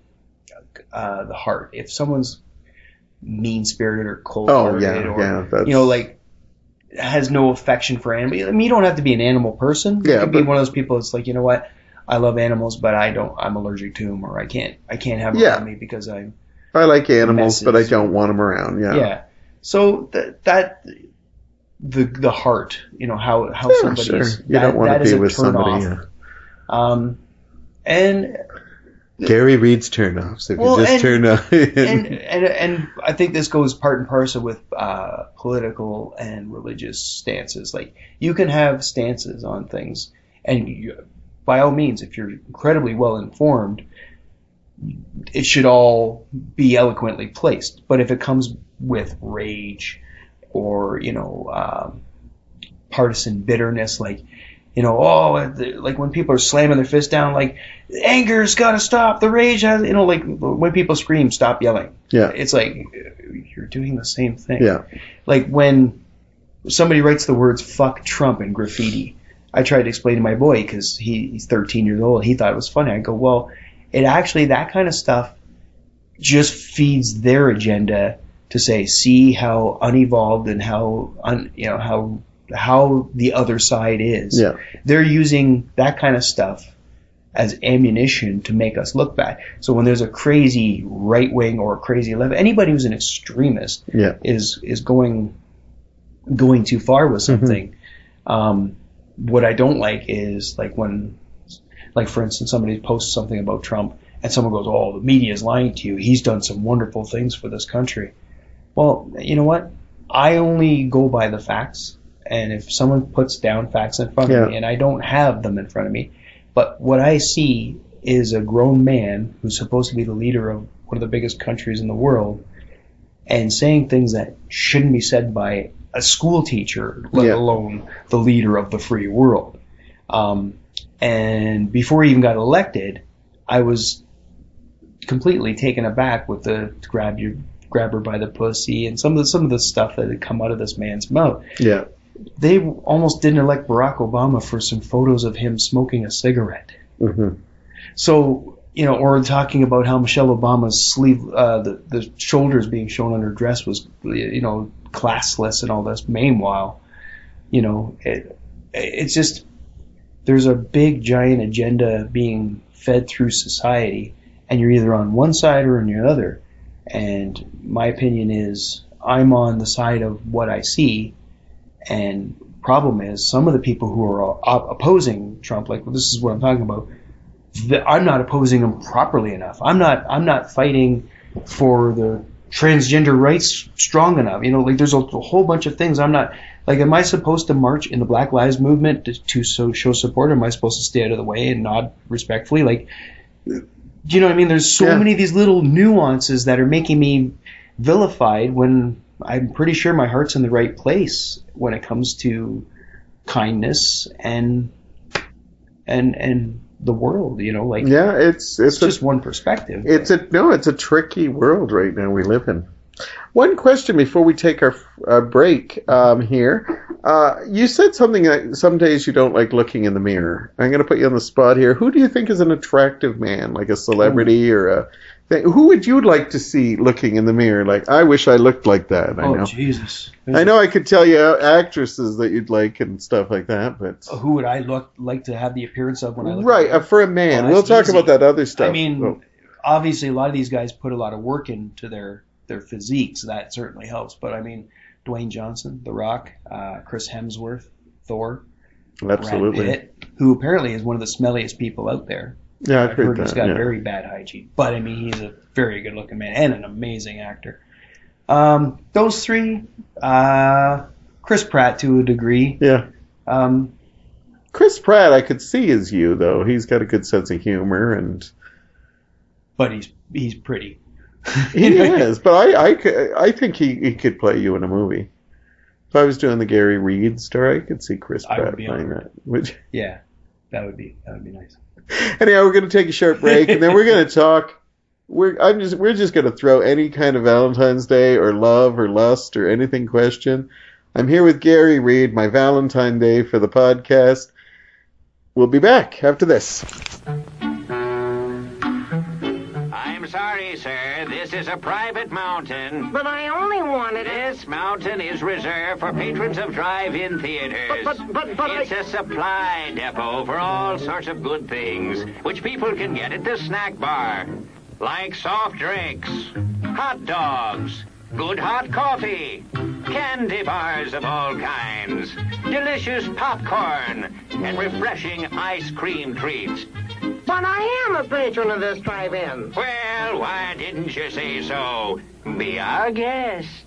Uh, the heart. If someone's mean-spirited or cold-hearted, oh, yeah, or yeah, that's... you know, like has no affection for animals. I mean, you don't have to be an animal person. Yeah, you can but... be one of those people that's like, you know what, I love animals, but I don't. I'm allergic to them, or I can't. I can't have them yeah. around me because I'm. I like animals, messes. but I don't want them around. Yeah. Yeah. So that that the the heart, you know, how how yeah, somebody's sure. You that, don't want that to is be a with turn somebody. off. Yeah. Um, and. Gary reads turnoffs. If well, you just and, turn off. and, and and I think this goes part and parcel with uh, political and religious stances. Like you can have stances on things, and you, by all means, if you're incredibly well informed, it should all be eloquently placed. But if it comes with rage or you know um, partisan bitterness, like You know, oh, the, like when people are slamming their fist down, like, anger's got to stop, the rage has, you know, like when people scream, stop yelling. Yeah. It's like, you're doing the same thing. Yeah. Like when somebody writes the words fuck Trump in graffiti, I tried to explain to my boy, because he, he's thirteen years old, he thought it was funny. I go, well, it actually, that kind of stuff just feeds their agenda to say, see how unevolved and how, un, you know, how, how the other side is. Yeah. They're using that kind of stuff as ammunition to make us look bad. So when there's a crazy right wing or a crazy left, anybody who's an extremist yeah. is is going going too far with something. Mm-hmm. Um, what I don't like is like when, like for instance, somebody posts something about Trump and someone goes, "Oh, the media is lying to you. He's done some wonderful things for this country." Well, you know what? I only go by the facts. And if someone puts down facts in front yeah. of me, and I don't have them in front of me, but what I see is a grown man who's supposed to be the leader of one of the biggest countries in the world, and saying things that shouldn't be said by a school teacher, let yeah. alone the leader of the free world. Um, and before he even got elected, I was completely taken aback with the grab your grab her by the pussy and some of the some of the stuff that had come out of this man's mouth. Yeah. They almost didn't elect Barack Obama for some photos of him smoking a cigarette. Mm-hmm. So, you know, or talking about how Michelle Obama's sleeve, uh, the, the shoulders being shown on her dress was, you know, classless and all this. Meanwhile, you know, it, it's just, there's a big giant agenda being fed through society, and you're either on one side or on the other. And my opinion is I'm on the side of what I see. And problem is, some of the people who are opposing Trump, like well, this is what I'm talking about, I'm not opposing him properly enough. I'm not. I'm not fighting for the transgender rights strong enough. You know, like there's a, a whole bunch of things. I'm not like. Am I supposed to march in the Black Lives Movement to, to so, show support? Or am I supposed to stay out of the way and nod respectfully? Like, do you know what I mean? There's so yeah. many of these little nuances that are making me vilified when I'm pretty sure my heart's in the right place when it comes to kindness and and and the world, you know, like yeah, it's it's, it's a, just one perspective. It's a no, it's a tricky world right now we live in. One question before we take our uh, break um, here. Uh, you said something that some days you don't like looking in the mirror. I'm going to put you on the spot here. Who do you think is an attractive man, like a celebrity or a thing? Who would you like to see looking in the mirror? Like, I wish I looked like that. I oh, know. Jesus. There's I know I could tell you actresses that you'd like and stuff like that, but... Who would I look like to have the appearance of when I look Right, at uh, for a man. oh, we'll talk easy. about that other stuff. I mean, oh. obviously a lot of these guys put a lot of work into their, their physiques. That certainly helps. But, I mean, Dwayne Johnson, The Rock, uh, Chris Hemsworth, Thor, Absolutely. Brad Pitt, who apparently is one of the smelliest people out there. Yeah, I've, I've heard, heard that, he's got yeah. very bad hygiene. But, I mean, he's a very good-looking man and an amazing actor. Um, those three, uh, Chris Pratt to a degree. Yeah. Um, Chris Pratt, I could see as you, though. He's got a good sense of humor, and... But he's he's pretty. He is, but I, I, I think he, he could play you in a movie. If I was doing the Gary Reed story, I could see Chris I Pratt would be playing on that. Which... Yeah, that would be that would be nice. Anyhow, we're going to take a short break, and then we're going to talk. We're I'm just we're just going to throw any kind of Valentine's Day or love or lust or anything question. I'm here with Gary Reed, my Valentine Day for the podcast. We'll be back after this. I'm sorry, sir. This is a private mountain. But I only wanted it. This mountain is reserved for patrons of drive-in theaters. But, but, but, but it's I... a supply depot for all sorts of good things, which people can get at the snack bar. Like soft drinks, hot dogs, good hot coffee, candy bars of all kinds, delicious popcorn, and refreshing ice cream treats. But I am a patron of this drive-in. Well, why didn't you say so? Be our guest.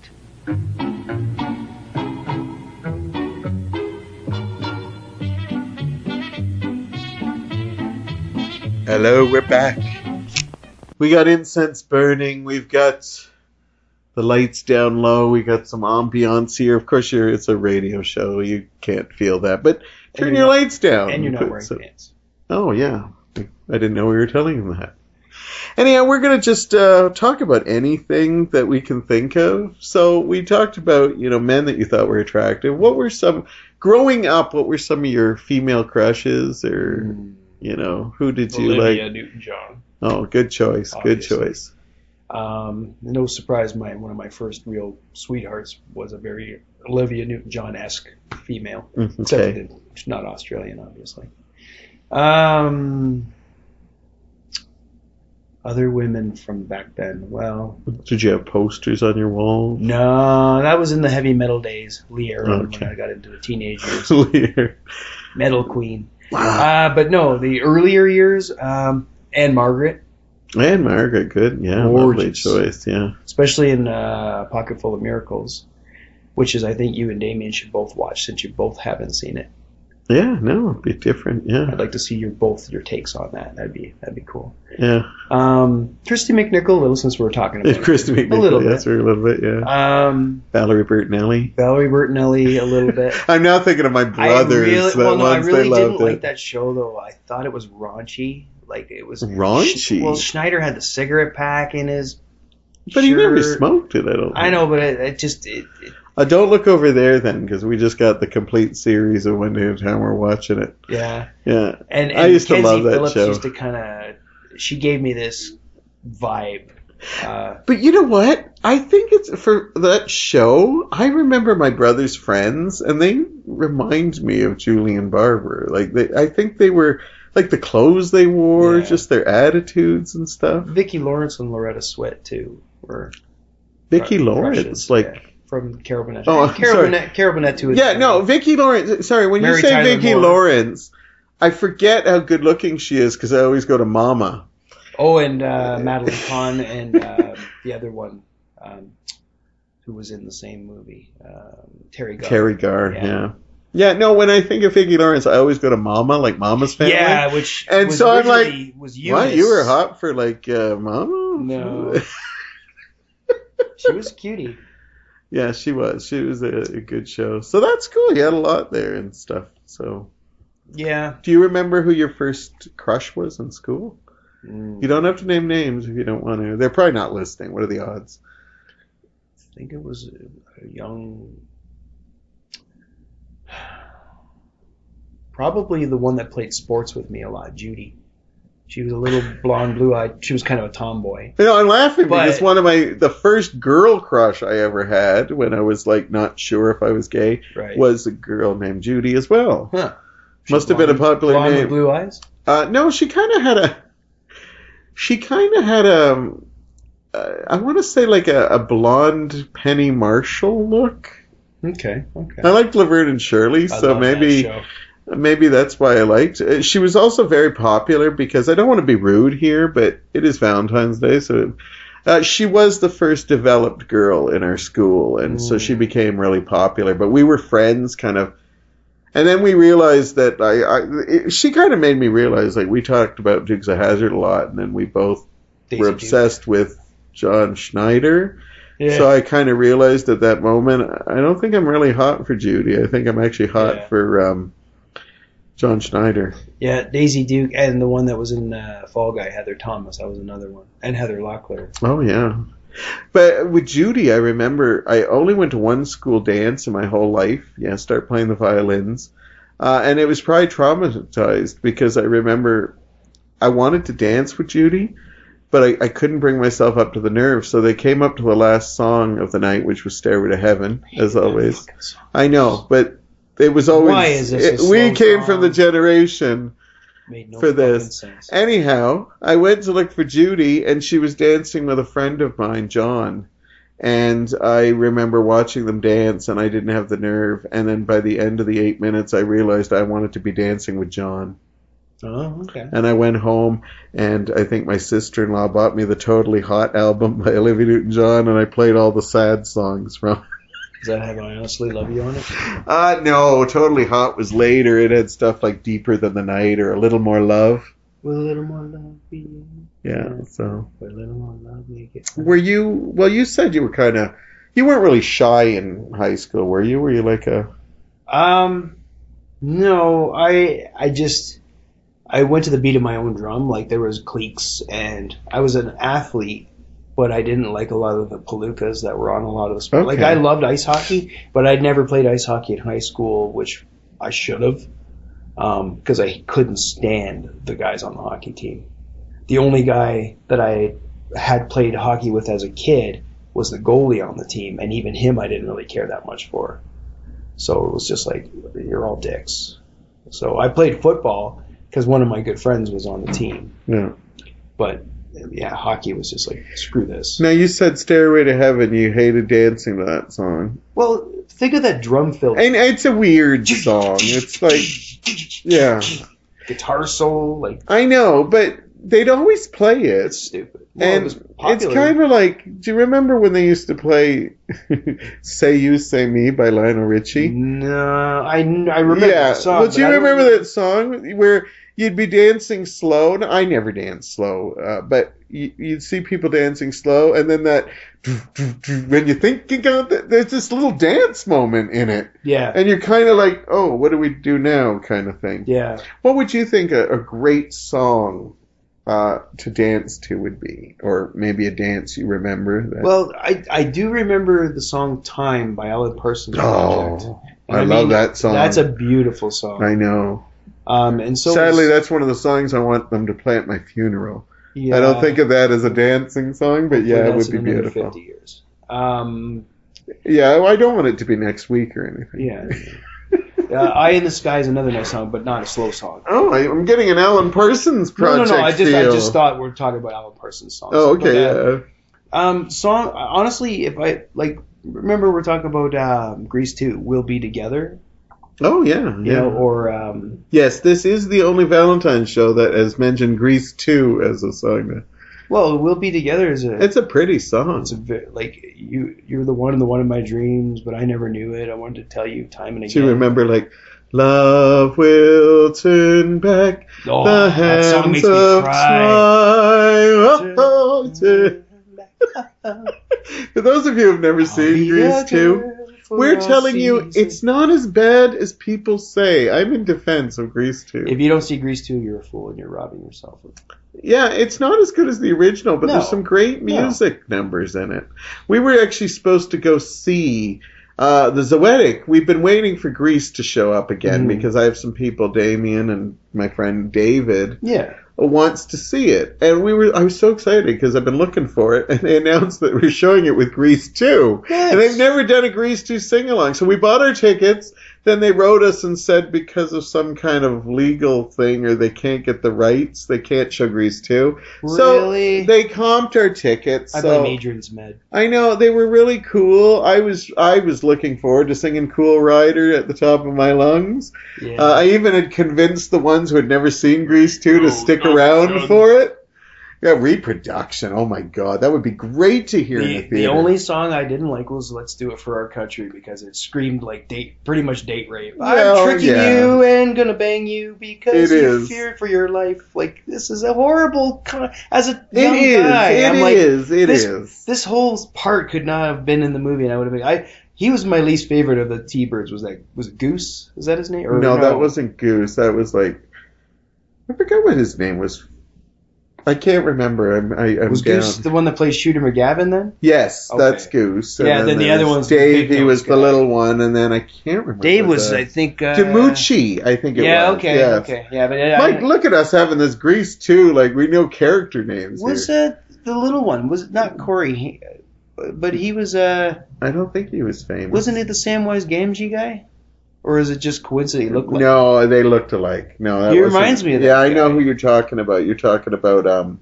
Hello, we're back. We got incense burning. We've got the lights down low. We got some ambiance here. Of course, you're, it's a radio show. You can't feel that. But turn your not, lights down. And you're not wearing so, pants. Oh, yeah. I didn't know we were telling him that. Anyhow, we're going to just uh, talk about anything that we can think of. So we talked about, you know, men that you thought were attractive. What were some, growing up, what were some of your female crushes? Or, mm. you know, who did you Olivia like? Olivia Newton-John. Oh, good choice. Obviously. Good choice. Um, no surprise, my one of my first real sweethearts was a very Olivia Newton-John-esque female. Okay. Except it's not Australian, obviously. Um... Other women from back then, well... Did you have posters on your wall? No, that was in the heavy metal days. Lear, okay. when I got into the teenage years. Lear. Metal Queen. Wow. Uh, but no, the earlier years, um, Anne Margaret. Anne Margaret, good. Yeah, lovely choice, yeah. Especially in uh, Pocket Full of Miracles, which is, I think, you and Damien should both watch since you both haven't seen it. Yeah, no, it'd be different, yeah. I'd like to see your both your takes on that. That'd be that'd be cool. Yeah. Um, Christy McNichol, a little since we were talking about Christy McNichol, a little yes, bit. a little bit, yeah. Um, Valerie Bertinelli. Valerie Bertinelli, a little bit. I'm now thinking of my brothers. I really, that well, no, I once really they didn't loved like it. that show though. I thought it was raunchy. Like it was raunchy. Well, Schneider had the cigarette pack in his. But shirt. he never smoked it. I don't. Think. I know, but it, it just. It, it, Uh, don't look over there then, because we just got the complete series of One Day at a Time. We're watching it. Yeah. Yeah. And, and I used Kenzie to love that Phillips show. used to kind of. She gave me this vibe. Uh, but you know what? I think it's for that show. I remember my brother's friends, and they remind me of Julian Barber. Like they, I think they were like the clothes they wore, Yeah. just their attitudes and stuff. Vicki Lawrence and Loretta Swit too were. Vicki cr- Lawrence, crushes, like. yeah. From Carol Burnett. Oh, I'm Carol sorry. Burnett, Carol Burnett too. Is Yeah, no, Vicki Lawrence. Sorry, when Mary you say Tyler Vicki Moore. Lawrence, I forget how good looking she is because I always go to Mama. Oh, and uh, Madeline Kahn and uh, the other one, um, who was in the same movie, um, Terry Garr. Terry Garr, Yeah. yeah. yeah. no, when I think of Vicki Lawrence, I always go to Mama, like Mama's Family. Yeah, which and was so I'm like, originally- was Eunice. what? You were hot for like uh, Mama? No. She was a cutie. Yeah, she was. She was a, a good show. So that's cool. You had a lot there and stuff. So, Yeah. do you remember who your first crush was in school? Mm, You don't have to name names if you don't want to. They're probably not listening. What are the odds? I think it was a young... Probably the one that played sports with me a lot, Judy. She was a little blonde, blue-eyed. She was kind of a tomboy. You know, I'm laughing But- because one of my the first girl crush I ever had when I was like not sure if I was gay Right. was a girl named Judy as well. Huh. Must have been a popular blonde name. with blue eyes? Uh, no, she kind of had a. She kind of had a. Uh, I want to say like a, a blonde Penny Marshall look. Okay, okay. I liked Laverne and Shirley, I so love that maybe. show. Maybe that's why I liked it. She was also very popular because I don't want to be rude here, but it is Valentine's Day, so uh, she was the first developed girl in our school, and so she became really popular. But we were friends, kind of, and then we realized that I, I it, she kind of made me realize like we talked about Dukes of Hazzard a lot, and then we both Daisy were Duke. obsessed with John Schneider. Yeah. So I kind of realized at that moment, I don't think I'm really hot for Judy. I think I'm actually hot Yeah. for um, John Schneider. Yeah, Daisy Duke and the one that was in uh, Fall Guy, Heather Thomas. That was another one. And Heather Locklear. Oh, yeah. But with Judy, I remember I only went to one school dance in my whole life. Yeah, start playing the violins. Uh, and it was probably traumatized because I remember I wanted to dance with Judy, but I, I couldn't bring myself up to the nerve. So they came up to the last song of the night, which was Stairway to Heaven, as always. I know, but it was always... Why is this a it, we slow came song? from the generation... Made no for fucking this. sense. Anyhow, I went to look for Judy, and she was dancing with a friend of mine, John. And I remember watching them dance, and I didn't have the nerve. And then by the end of the eight minutes, I realized I wanted to be dancing with John. Oh, okay. And I went home, and I think my sister-in-law bought me the Totally Hot album by Olivia Newton-John, and I played all the sad songs from Does that have I Honestly Love You on it? Uh, no, Totally Hot was later. It had stuff like Deeper Than the Night or A Little More Love. Will a little more love be? Yeah, so. Will a little more love make it? Were you, well, you said you were kind of, you weren't really shy in high school, were you? Were you like a... Um, no, I I just, I went to the beat of my own drum. Like, there was cliques, and I was an athlete, but I didn't like a lot of the palookas that were on a lot of the sports. Okay. Like, I loved ice hockey, but I'd never played ice hockey in high school, which I should have, um, because I couldn't stand the guys on the hockey team. The only guy that I had played hockey with as a kid was the goalie on the team, and even him I didn't really care that much for. So it was just like, you're all dicks. So I played football because one of my good friends was on the team. Yeah. But, yeah, hockey was just like, screw this. Now, you said Stairway to Heaven, you hated dancing to that song. Well, think of that drum fill. And it's a weird song. It's like, yeah. Guitar solo, like, I know, but they'd always play it. it's stupid. Well, And it was it's popular. kind of like, do you remember when they used to play Say You, Say Me by Lionel Richie? No, I, I remember Yeah. the song. Well, do but you I don't remember that song where you'd be dancing slow? No, I never danced slow, uh, but you, you'd see people dancing slow, and then that, when you think you got that, there's this little dance moment in it. Yeah, And you're kind of like, oh, what do we do now kind of thing. yeah. What would you think a, a great song uh, to dance to would be? Or maybe a dance you remember? That... Well, I I do remember the song Time by Alan Parsons Project. oh, And I, love that song. That's a beautiful song. I know. Um, and so Sadly, is- that's one of the songs I want them to play at my funeral. yeah, I don't think of that as a dancing song, but yeah, it that's would be in another beautiful. fifty years. Um, Yeah, well, I don't want it to be next week or anything. yeah. uh, Eye in the Sky is another nice song, but not a slow song. Oh, I, I'm getting an Alan Parsons No, no, project no. I just, I feel. just thought we're talking about Alan Parsons songs. Oh, okay, But, uh, yeah. Um, song. Honestly, if I like, remember we're talking about um, Grease two. We'll Be Together. Oh, yeah, You yeah. know, or um, Yes, this is the only Valentine's show that has mentioned Grease two as a song. that- well, We'll Be Together is a. It's a pretty song. It's a ve- like you. You're the one and the one of my dreams, but I never knew it. I wanted to tell you time and Do again. you remember, like, love will turn back Oh, the that hands song makes me of cry. time. Oh, turn- For those of you who've never seen Grease two, we're telling you it's not as bad as people say. I'm in defense of Grease two. If you don't see Grease two, you're a fool and you're robbing yourself. Yeah, it's not as good as the original, but No. there's some great No. music numbers in it. We were actually supposed to go see uh, the Zoetic. We've been waiting for Grease to show up again Mhm. because I have some people, Damien and my friend David, Yeah. wants to see it. And we were I was so excited because I've been looking for it, and they announced that we're showing it with Grease two. Yes. And they've never done a Grease two sing-along. So we bought our tickets. Then they wrote us and said because of some kind of legal thing or they can't get the rights, they can't show Grease two. Really? So they comped our tickets. I so blame Adrian's med. I know they were really cool. I was I was looking forward to singing "Cool Rider" at the top of my lungs. Yeah. Uh, I even had convinced the ones who had never seen Grease two to Oh, stick no, around no. for it. Yeah, reproduction. Oh my god, that would be great to hear in the the, theater. the only song I didn't like was "Let's Do It for Our Country" because it screamed like date, pretty much date rape. Well, I'm tricking yeah. you and gonna bang you because It you is. fear for your life. Like this is a horrible. Con- As a It young is. guy, It I'm like, is. It this, is. This whole part could not have been in the movie, and I would have been. I he was my least favorite of the T-Birds. Was that was it Goose? Is that his name? Or No, that wasn't Goose. That was like I forgot what his name was. I can't remember. I'm, I, I'm Was down. Goose the one that plays Shooter McGavin then? Yes, Okay. that's Goose. Yeah, then the other there's one's the Dave. big He was nose the guy. little one, and then I can't remember. Dave what was, the- I think. Uh, Demucci, I think it Yeah. was. Okay. yes. Okay. Yeah, but I, Mike, look at us having this Grease too. Like we know character names. was here. that the little one? Was it not Corey? He, but he was. Uh, I don't think he was famous. wasn't it the Samwise Gamgee guy? Or is it just coincidence? He looked like. No, they looked alike. No, that He wasn't- reminds me of that Yeah, I guy. know who you're talking about. You're talking about um.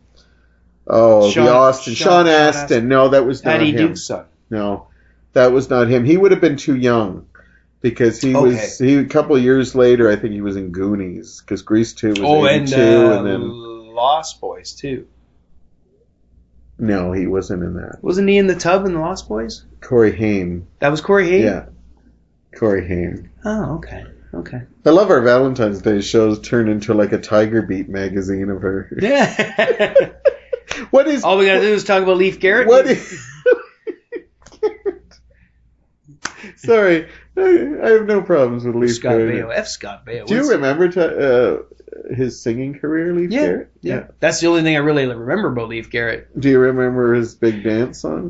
Oh, Sean- the Austin, Sean- Sean, Sean Astin. Astin. No, that was not Patty him. Duke's son. No, that was not him. He would have been too young because he was Okay. he a couple of years later. I think he was in Goonies because Grease two was Oh, and, eighty-two, uh, and then Lost Boys too. no, he wasn't in that. Wasn't he in the tub in the Lost Boys? Corey Haim. That was Corey Haim. Yeah, Corey Haim. Oh, okay. Okay. I love our Valentine's Day shows turn into like a Tiger Beat magazine of her. Yeah. What is... All we gotta do is talk about Leif Garrett. What is... Sorry, I, I have no problems with Leif Scott Garrett. Baio. F. Scott Baio. Do you What's- remember t- uh, his singing career, Leif Yeah, Garrett? yeah. That's the only thing I really remember about Leif Garrett. Do you remember his big dance song?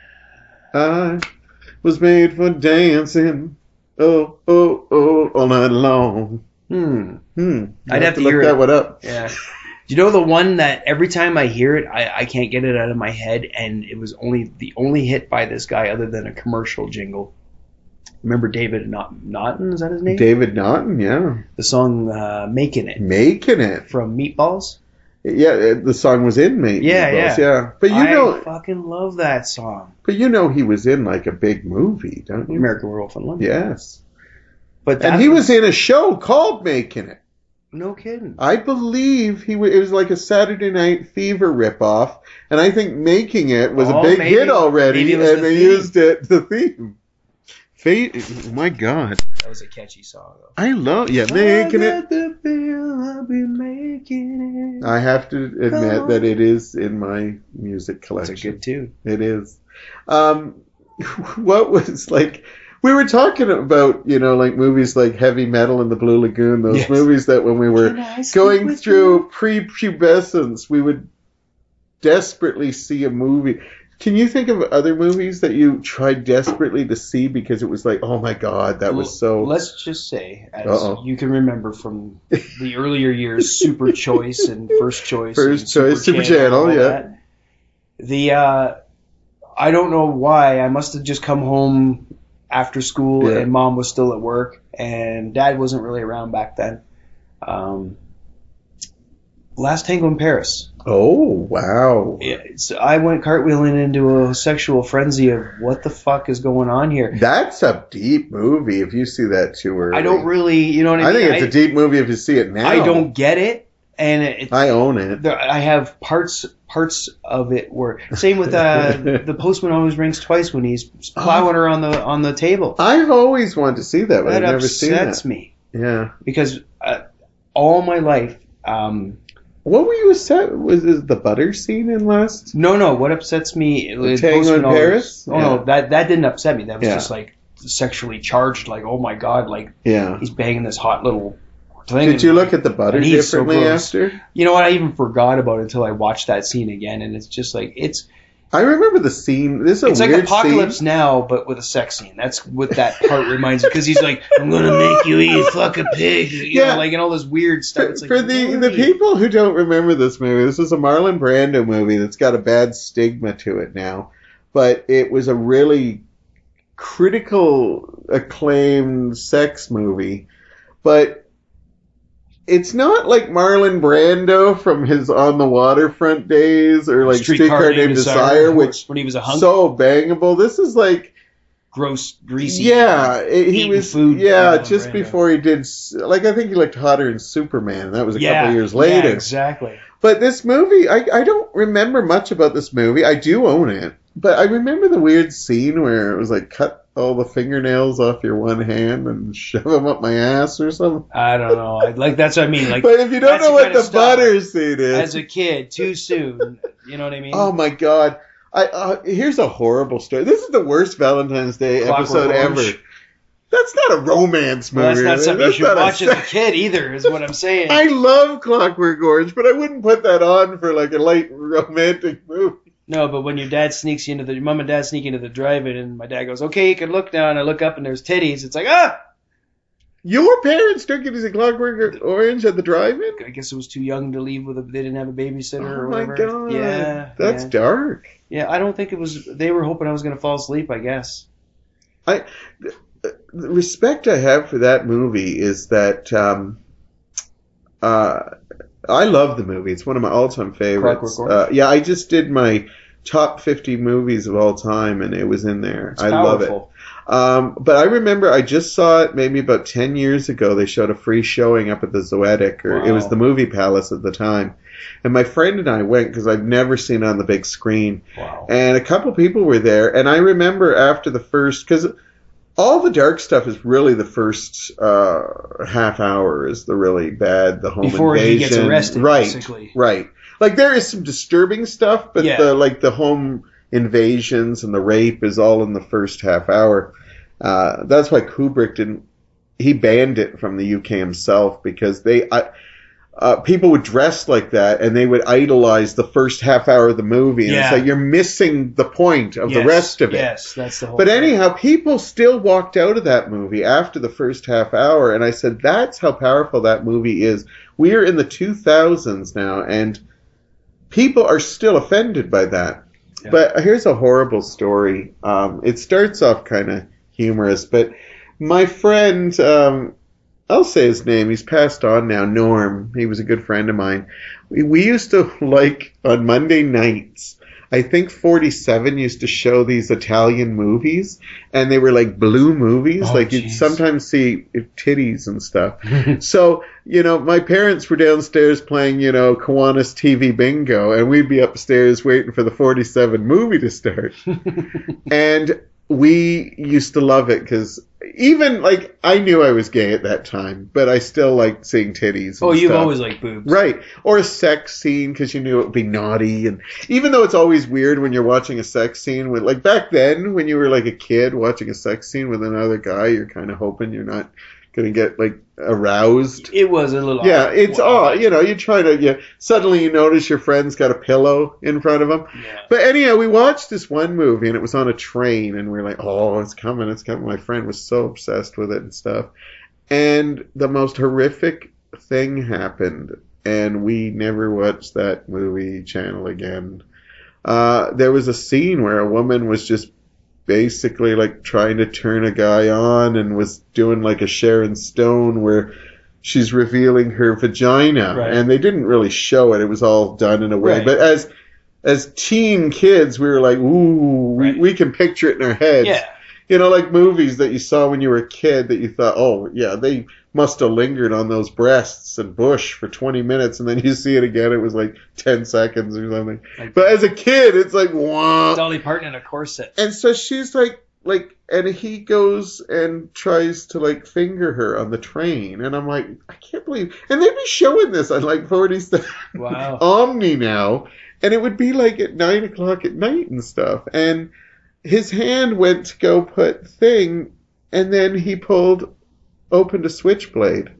I was made for dancing, oh, oh, oh, all night long. Hmm. Hmm. You I'd have to look hear that it. one up. Yeah. You know the one that every time I hear it, I, I can't get it out of my head, and it was only the only hit by this guy other than a commercial jingle. Remember David Not- Naughton? Is that his name? David Naughton, yeah. The song uh, "Making It" Making it. from Meatballs. Yeah, it- the song was in Mate. Yeah, Meatballs, yeah. yeah. But you I know, fucking love that song. but you know he was in like a big movie, don't you? American Werewolf in London. Yes. But that And he was in a show called Making It. no kidding. I believe he w- it was like a Saturday Night Fever ripoff, and I think Making It was Oh, a big maybe- hit already, maybe it was and the they theme. used it the theme. Fate, oh my God, That was a catchy song though. I love yeah Making I It. got the feel I'll be making it. I have to admit that it is in my music That's collection. a good tune. It is. Um, what was like? We were talking about, you know, like movies like Heavy Metal and The Blue Lagoon, those Yes. movies that when we were Can I speak going with through prepubescence, we would desperately see a movie. Can you think of other movies that you tried desperately to see because it was like, oh my God, that was so... Let's just say, as Uh-oh. you can remember from the earlier years, Super Choice and First Choice, First and Choice, Super Channel, all yeah. that. The uh, I don't know why I must have just come home after school Yeah. and Mom was still at work and Dad wasn't really around back then. Um, Last Tango in Paris. Oh, wow. Yeah, so I went cartwheeling into a sexual frenzy of what the fuck is going on here. That's a deep movie if you see that too early. I don't really, you know what I I mean? think it's a deep movie if you see it now. I don't get it, and it, I own it. there, I have parts parts of it where same with uh, the postman always rings twice when he's plowing her on the on the table. I've always wanted to see that, but That I've never seen upsets that. me Yeah. because uh, all my life. Um, What were you upset? Was it the butter scene in last? no, no. What upsets me is Tango in Postman always- Paris? Oh Yeah. no, that that didn't upset me. That was Yeah. just like sexually charged. Like, oh my god, like Yeah. he's banging this hot little thing. Did you look at the butter And he's so differently gross. after? You know what? I even forgot about it until I watched that scene again, and it's just like it's I remember the scene. This is a it's like weird Apocalypse scene. Now, but with a sex scene. That's what that part reminds me, because he's like, "I'm gonna make you eat fuck a pig," you Yeah. know, like and all this weird stuff. For, It's like, for the, the why? people who don't remember this movie, this is a Marlon Brando movie that's got a bad stigma to it now. But it was a really critical acclaimed sex movie. But it's not like Marlon Brando from his On the Waterfront days or like Streetcar Named Desire, which when he was a hunk, so bangable. This is like gross, greasy. yeah, it, he eating was food, yeah Marlon just Brando. before he did s- like I think he looked hotter in Superman. And that was a yeah, couple years yeah, later. exactly. But this movie, I I don't remember much about this movie. I do own it, but I remember the weird scene where it was like cut all the fingernails off your one hand and shove them up my ass or something. I don't know. I, like that's what I mean. Like But if you don't that's know the what kind of the stuff. butter scene is, as a kid, too soon. You know what I mean? oh my god. I uh, here's a horrible story. This is the worst Valentine's Day Clockwork episode Orange. ever. That's not a romance movie. Well, that's not is it? something you That's should not a watch as a sex- kid either, is what I'm saying. I love Clockwork Orange, but I wouldn't put that on for like a light romantic movie. No, but when your dad sneaks you into the, your mom and dad sneak into the drive-in, and my dad goes, "Okay, you can look now," and I look up and there's titties. It's like, ah, Your parents took you to see Clockwork Orange at the drive-in? I guess it was too young to leave with a, they didn't have a babysitter Oh or my whatever. god. Yeah, That's yeah. dark. Yeah, I don't think it was. They were hoping I was gonna fall asleep. I guess. I the respect I have for that movie is that um, uh, I love the movie. It's one of my all-time favorites. Clockwork Uh, Orange? yeah, I just did my top fifty movies of all time, and it was in there. It's I love it. powerful. Um, but I remember I just saw it maybe about ten years ago. They showed a free showing up at the Zoetic, or it was Wow. the Movie Palace at the time. And my friend and I went because I've never seen it on the big screen. Wow. And a couple people were there. And I remember after the first, because all the dark stuff is really the first uh, half hour is the really bad, the home Before invasion. he gets arrested, right, basically. Right. Like, there is some disturbing stuff, but Yeah. the like the home invasions and the rape is all in the first half hour. Uh, that's why Kubrick didn't, he banned it from the U K himself, because they, uh, uh, people would dress like that and they would idolize the first half hour of the movie. And Yeah. it's like, you're missing the point of the Yes, rest of it. Yes, that's the whole But thing. anyhow, people still walked out of that movie after the first half hour, and I said, that's how powerful that movie is. We are in the two thousands now, and people are still offended by that. Yeah. But here's a horrible story. Um, it starts off kind of humorous, but my friend, um, I'll say his name, he's passed on now, Norm, he was a good friend of mine. We, we used to, like, on Monday nights, I think forty-seven used to show these Italian movies, and they were like blue movies, Oh, like you'd geez. sometimes see titties and stuff. So, you know, my parents were downstairs playing, you know, Kiwanis T V bingo, and we'd be upstairs waiting for the forty-seven movie to start. And we used to love it, because even, like, I knew I was gay at that time, but I still liked seeing titties and Oh, you've stuff. always liked boobs. Right. Or a sex scene, because you knew it would be naughty. And even though it's always weird when you're watching a sex scene with, like, back then, when you were like a kid watching a sex scene with another guy, you're kind of hoping you're not going to get, like, aroused. It was a little. Yeah, it's well, all, you know, you try to, yeah, suddenly you notice your friend's got a pillow in front of him. Yeah. But anyhow, we watched this one movie, and it was on a train, and we were like, oh, it's coming, it's coming. My friend was so obsessed with it and stuff. And the most horrific thing happened, and we never watched that movie channel again. Uh, there was a scene where a woman was just basically like trying to turn a guy on and was doing like a Sharon Stone where she's revealing her vagina. Right. And they didn't really show it. It was all done in a way. Right. But as as teen kids, we were like, ooh, Right. we, we can picture it in our heads. Yeah. You know, like movies that you saw when you were a kid that you thought, oh, yeah, they must have lingered on those breasts and bush for twenty minutes, and then you see it again, it was like ten seconds or something. Like, But as a kid, it's like, wow. Dolly Parton in a corset. And so she's like, like, and he goes and tries to like finger her on the train, and I'm like, I can't believe, and they'd be showing this on like forty-seven Wow. Omni now, and it would be like at nine o'clock at night and stuff, and his hand went to go put thing, and then he pulled, opened a switchblade,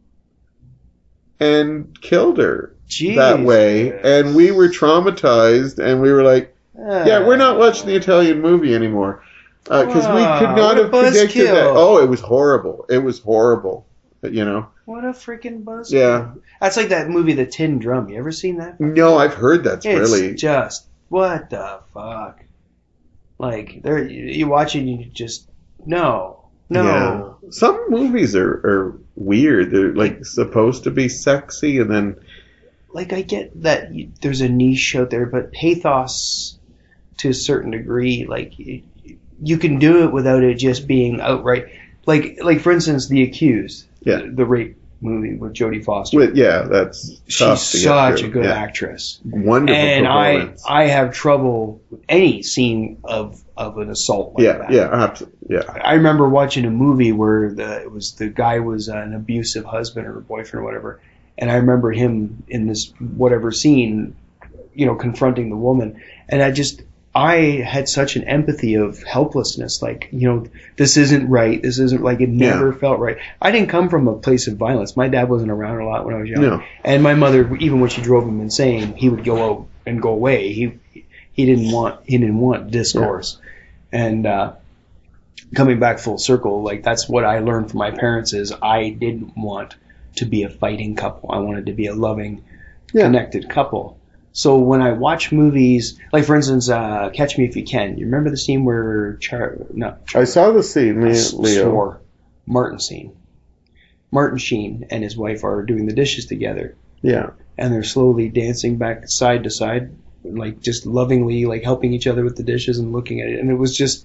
and killed her that way, Jesus. and we were traumatized, and we were like, yeah, we're not watching the Italian movie anymore. Because we Wow, could not what a have predicted buzzkill. that. Oh, it was horrible. It was horrible. You know? What a freaking buzz. Yeah. That's like that movie, The Tin Drum. You ever seen that? No, I've heard that's It's really... just, what the fuck? Like, there, you, you watch it and you just, no, no. Yeah. Some movies are, are weird. They're like supposed to be sexy, and then... Like, I get that you, there's a niche out there, but pathos, to a certain degree, like, you, you can do it without it just being outright. Like, like for instance, The Accused, Yeah. the, the rape movie with Jodie Foster. With, yeah, that's tough She's to get such through. a good Yeah. actress. Wonderful And I, performance. I have trouble with any scene of, of an assault like yeah, that. yeah, absolutely. Yeah. I remember watching a movie where the it was the guy was an abusive husband or boyfriend or whatever, and I remember him in this whatever scene, you know, confronting the woman, and I just I had such an empathy of helplessness, like, you know, this isn't right, this isn't like it never Yeah. felt right. I didn't come from a place of violence. My dad wasn't around a lot when I was young, No. and my mother, even when she drove him insane, he would go out and go away. He he didn't want he didn't want discourse. And uh, coming back full circle, like that's what I learned from my parents is I didn't want to be a fighting couple. I wanted to be a loving, Yeah. connected couple. So when I watch movies, like for instance, uh, Catch Me If You Can, you remember the scene where Char, not I saw the scene, I Leo. s- swore, Martin scene. Martin Sheen and his wife are doing the dishes together, Yeah. and they're slowly dancing back side to side, like just lovingly, like helping each other with the dishes and looking at it. And it was just,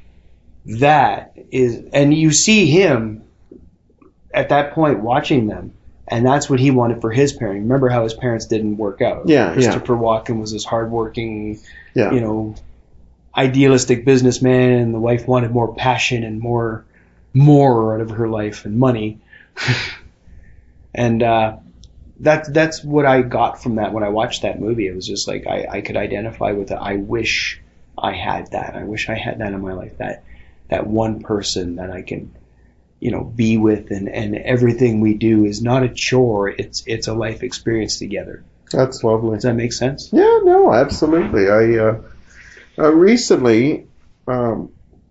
that is, and you see him at that point watching them, and that's what he wanted for his parenting. Remember how his parents didn't work out. Yeah, yeah. Christopher Walken was this hardworking, Yeah. you know, idealistic businessman, and the wife wanted more passion and more more out of her life and money. And uh, that that's what I got from that when I watched that movie. It was just like I, I could identify with it. I wish I had that. I wish I had that in my life. That that one person that I can, you know, be with, and, and everything we do is not a chore. It's it's a life experience together. That's lovely. Does that make sense? Yeah, no, absolutely. I uh, uh, recently, um,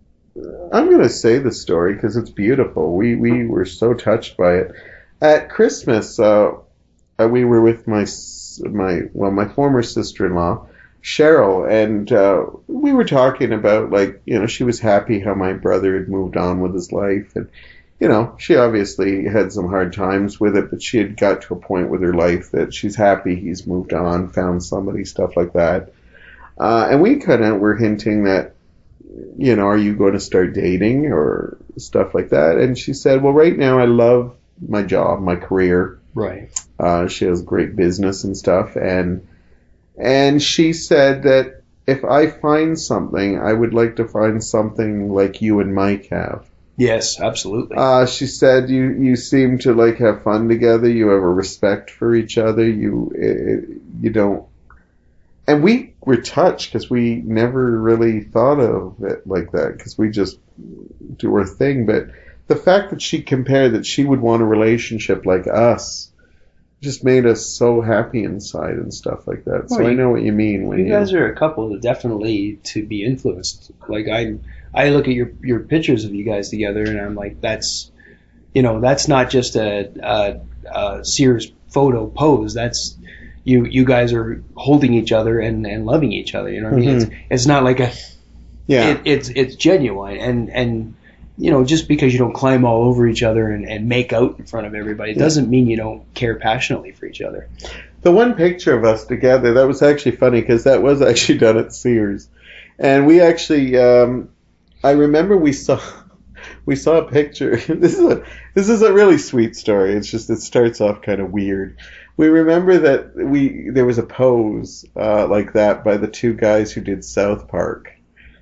I'm going to say the story because it's beautiful. We we were so touched by it. At Christmas, uh, uh, we were with my s- my well, my former sister-in-law, Cheryl, and uh, we were talking about, like, you know, she was happy how my brother had moved on with his life, and you know, she obviously had some hard times with it, but she had got to a point with her life that she's happy he's moved on, found somebody, stuff like that. Uh, and we kind of were hinting that, you know, are you going to start dating or stuff like that? And she said, well, right now I love my job, my career. Right. Uh, she has great business and stuff. And, and she said that if I find something, I would like to find something like you and Mike have. Yes, absolutely. Uh, she said you, you seem to like have fun together. You have a respect for each other. You it, you don't, and we were touched because we never really thought of it like that because we just do our thing. But the fact that she compared that she would want a relationship like us just made us so happy inside and stuff like that. So well, I you, know what you mean when you you guys are a couple that definitely to be influenced. Like I. I look at your your pictures of you guys together, and I'm like, that's, you know, that's not just a, a, a Sears photo pose. That's you you guys are holding each other and, and loving each other. You know what mm-hmm. I mean? It's it's not like a yeah. It, it's it's genuine, and and you know, just because you don't climb all over each other and, and make out in front of everybody, it doesn't mean you don't care passionately for each other. The one picture of us together, that was actually funny because that was actually done at Sears, and we actually. Um, I remember we saw we saw a picture. This is a this is a really sweet story. It's just it starts off kind of weird. We remember that we there was a pose uh, like that by the two guys who did South Park,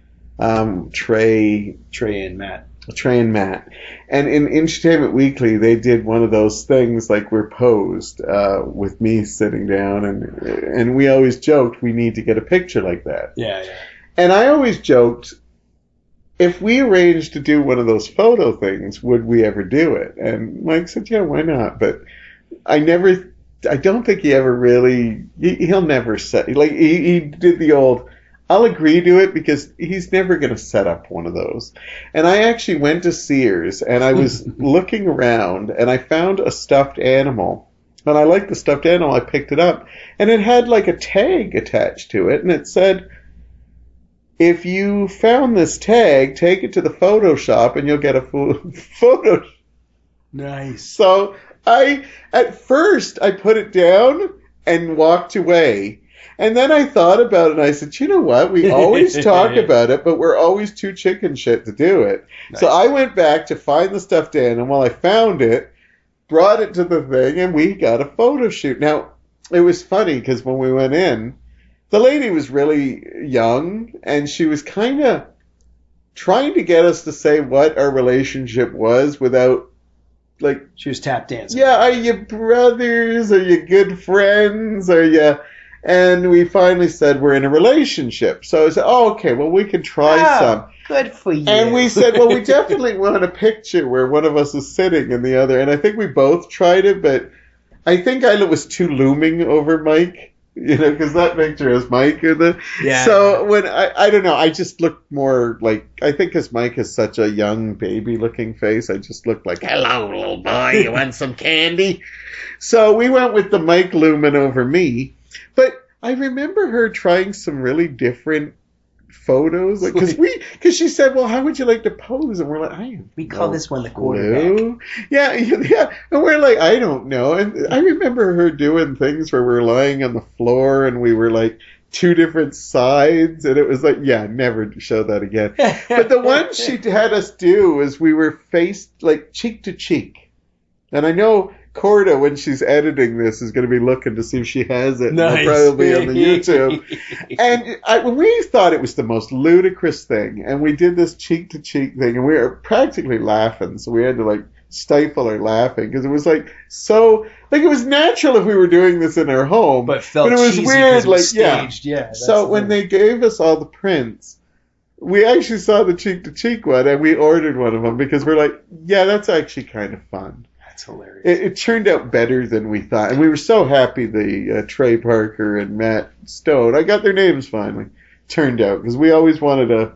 um, Trey Trey and Matt. Trey and Matt, and in Entertainment Weekly they did one of those things like we're posed uh, with me sitting down, and and we always joked we need to get a picture like that. Yeah, yeah. And I always joked, if we arranged to do one of those photo things, would we ever do it? And Mike said, yeah, why not? But I never, I don't think he ever really, he, he'll never set, like, he, he did the old, I'll agree to it because he's never going to set up one of those. And I actually went to Sears and I was looking around and I found a stuffed animal. And I liked the stuffed animal. I picked it up and it had like a tag attached to it. And it said, if you found this tag, take it to the Photoshop and you'll get a full photo. Nice. So I, at first, I put it down and walked away. And then I thought about it and I said, you know what? We always talk about it, but we're always too chicken shit to do it. Nice. So I went back to find the stuffed animal. I found it, brought it to the thing, and we got a photo shoot. Now, it was funny because when we went in, the lady was really young, and she was kind of trying to get us to say what our relationship was without, like... She was tap dancing. Yeah, are you brothers? Are you good friends? Are you... And we finally said we're in a relationship. So I said, oh, okay, well, we can try oh, some. Good for you. And we said, well, we definitely want a picture where one of us is sitting and the other. And I think we both tried it, but I think I was too looming over Mike. You know, because that picture is Mike. In the, yeah. So when I, I don't know, I just looked more like, I think because Mike has such a young baby looking face, I just looked like, hello, little boy, you want some candy? So we went with the Mike looming over me. But I remember her trying some really different photos, like because we because she said, well, how would you like to pose? And we're like, I we call no this one the quarterback. Clue. Yeah, yeah, and we're like, I don't know. And I remember her doing things where we're lying on the floor and we were like two different sides, and it was like, yeah, never show that again. But the one she had us do was we were faced like cheek to cheek, and I know Corda, when she's editing this, is going to be looking to see if she has it. Nice. It'll probably be on the YouTube. And I, we thought it was the most ludicrous thing, and we did this cheek-to-cheek thing, and we were practically laughing, so we had to, like, stifle our laughing, because it was, like, so... Like, it was natural if we were doing this in our home. But felt but it was cheesy weird, 'cause it like, was staged. Yeah. yeah so when they gave us all the prints, we actually saw the cheek-to-cheek one, and we ordered one of them, because we're like, yeah, that's actually kind of fun. That's hilarious. It, it turned out better than we thought, and we were so happy the uh, Trey Parker and Matt Stone, I got their names finally, turned out, because we always wanted a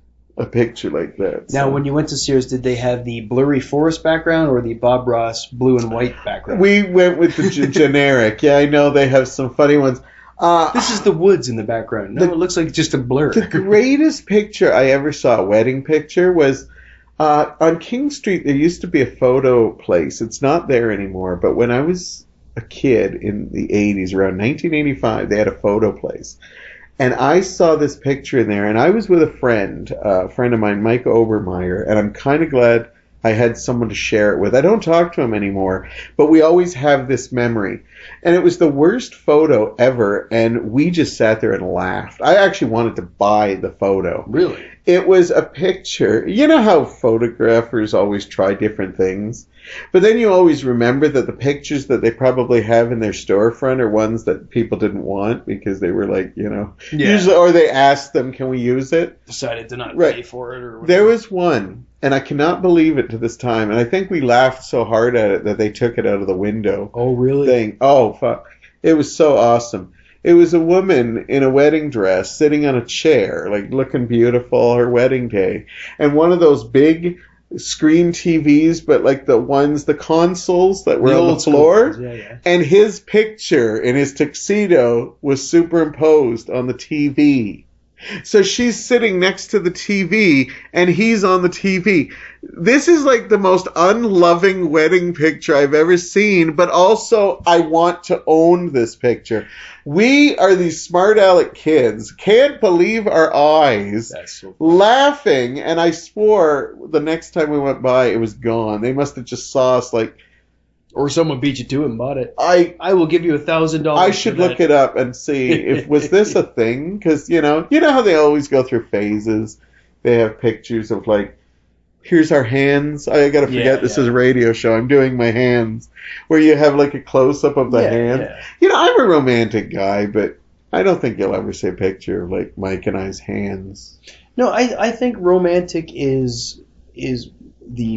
a picture like that. Now, so. when you went to Sears, did they have the blurry forest background or the Bob Ross blue and white background? We went with the g- generic. Yeah, I know they have some funny ones. Uh, this is the woods in the background. No, the, it looks like just a blur. The greatest picture I ever saw, a wedding picture, was uh, on King Street. There used to be a photo place. It's not there anymore, but when I was a kid in the eighties, around nineteen eighty-five, they had a photo place. And I saw this picture in there, and I was with a friend, uh, a friend of mine, Mike Obermeyer, and I'm kind of glad I had someone to share it with. I don't talk to him anymore, but we always have this memory. And it was the worst photo ever, and we just sat there and laughed. I actually wanted to buy the photo. Really? It was a picture. You know how photographers always try different things? But then you always remember that the pictures that they probably have in their storefront are ones that people didn't want because they were like, you know, yeah. usually, or they asked them, can we use it? Decided to not right. pay for it or whatever. There was one, and I cannot believe it to this time, and I think we laughed so hard at it that they took it out of the window. Oh, really? Thing. Oh, fuck. It was so awesome. It was a woman in a wedding dress sitting on a chair, like looking beautiful, her wedding day. And one of those big screen T Vs, but like the ones, the consoles that were the on the floor. Yeah, yeah. And his picture in his tuxedo was superimposed on the T V. So she's sitting next to the T V, and he's on the T V. This is like the most unloving wedding picture I've ever seen, but also I want to own this picture. We are these smart aleck kids, can't believe our eyes, That's so laughing, and I swore the next time we went by it was gone. They must have just saw us like... Or someone beat you to it and bought it. I I will give you a thousand dollars. I should look it up and see if was this a thing, because you know you know how they always go through phases. They have pictures of like, here's our hands. I gotta forget Yeah, this yeah. is a radio show. I'm doing my hands, where you have like a close up of the Yeah, hand. yeah. You know, I'm a romantic guy, but I don't think you'll ever see a picture of like Mike and I's hands. No, I I think romantic is is the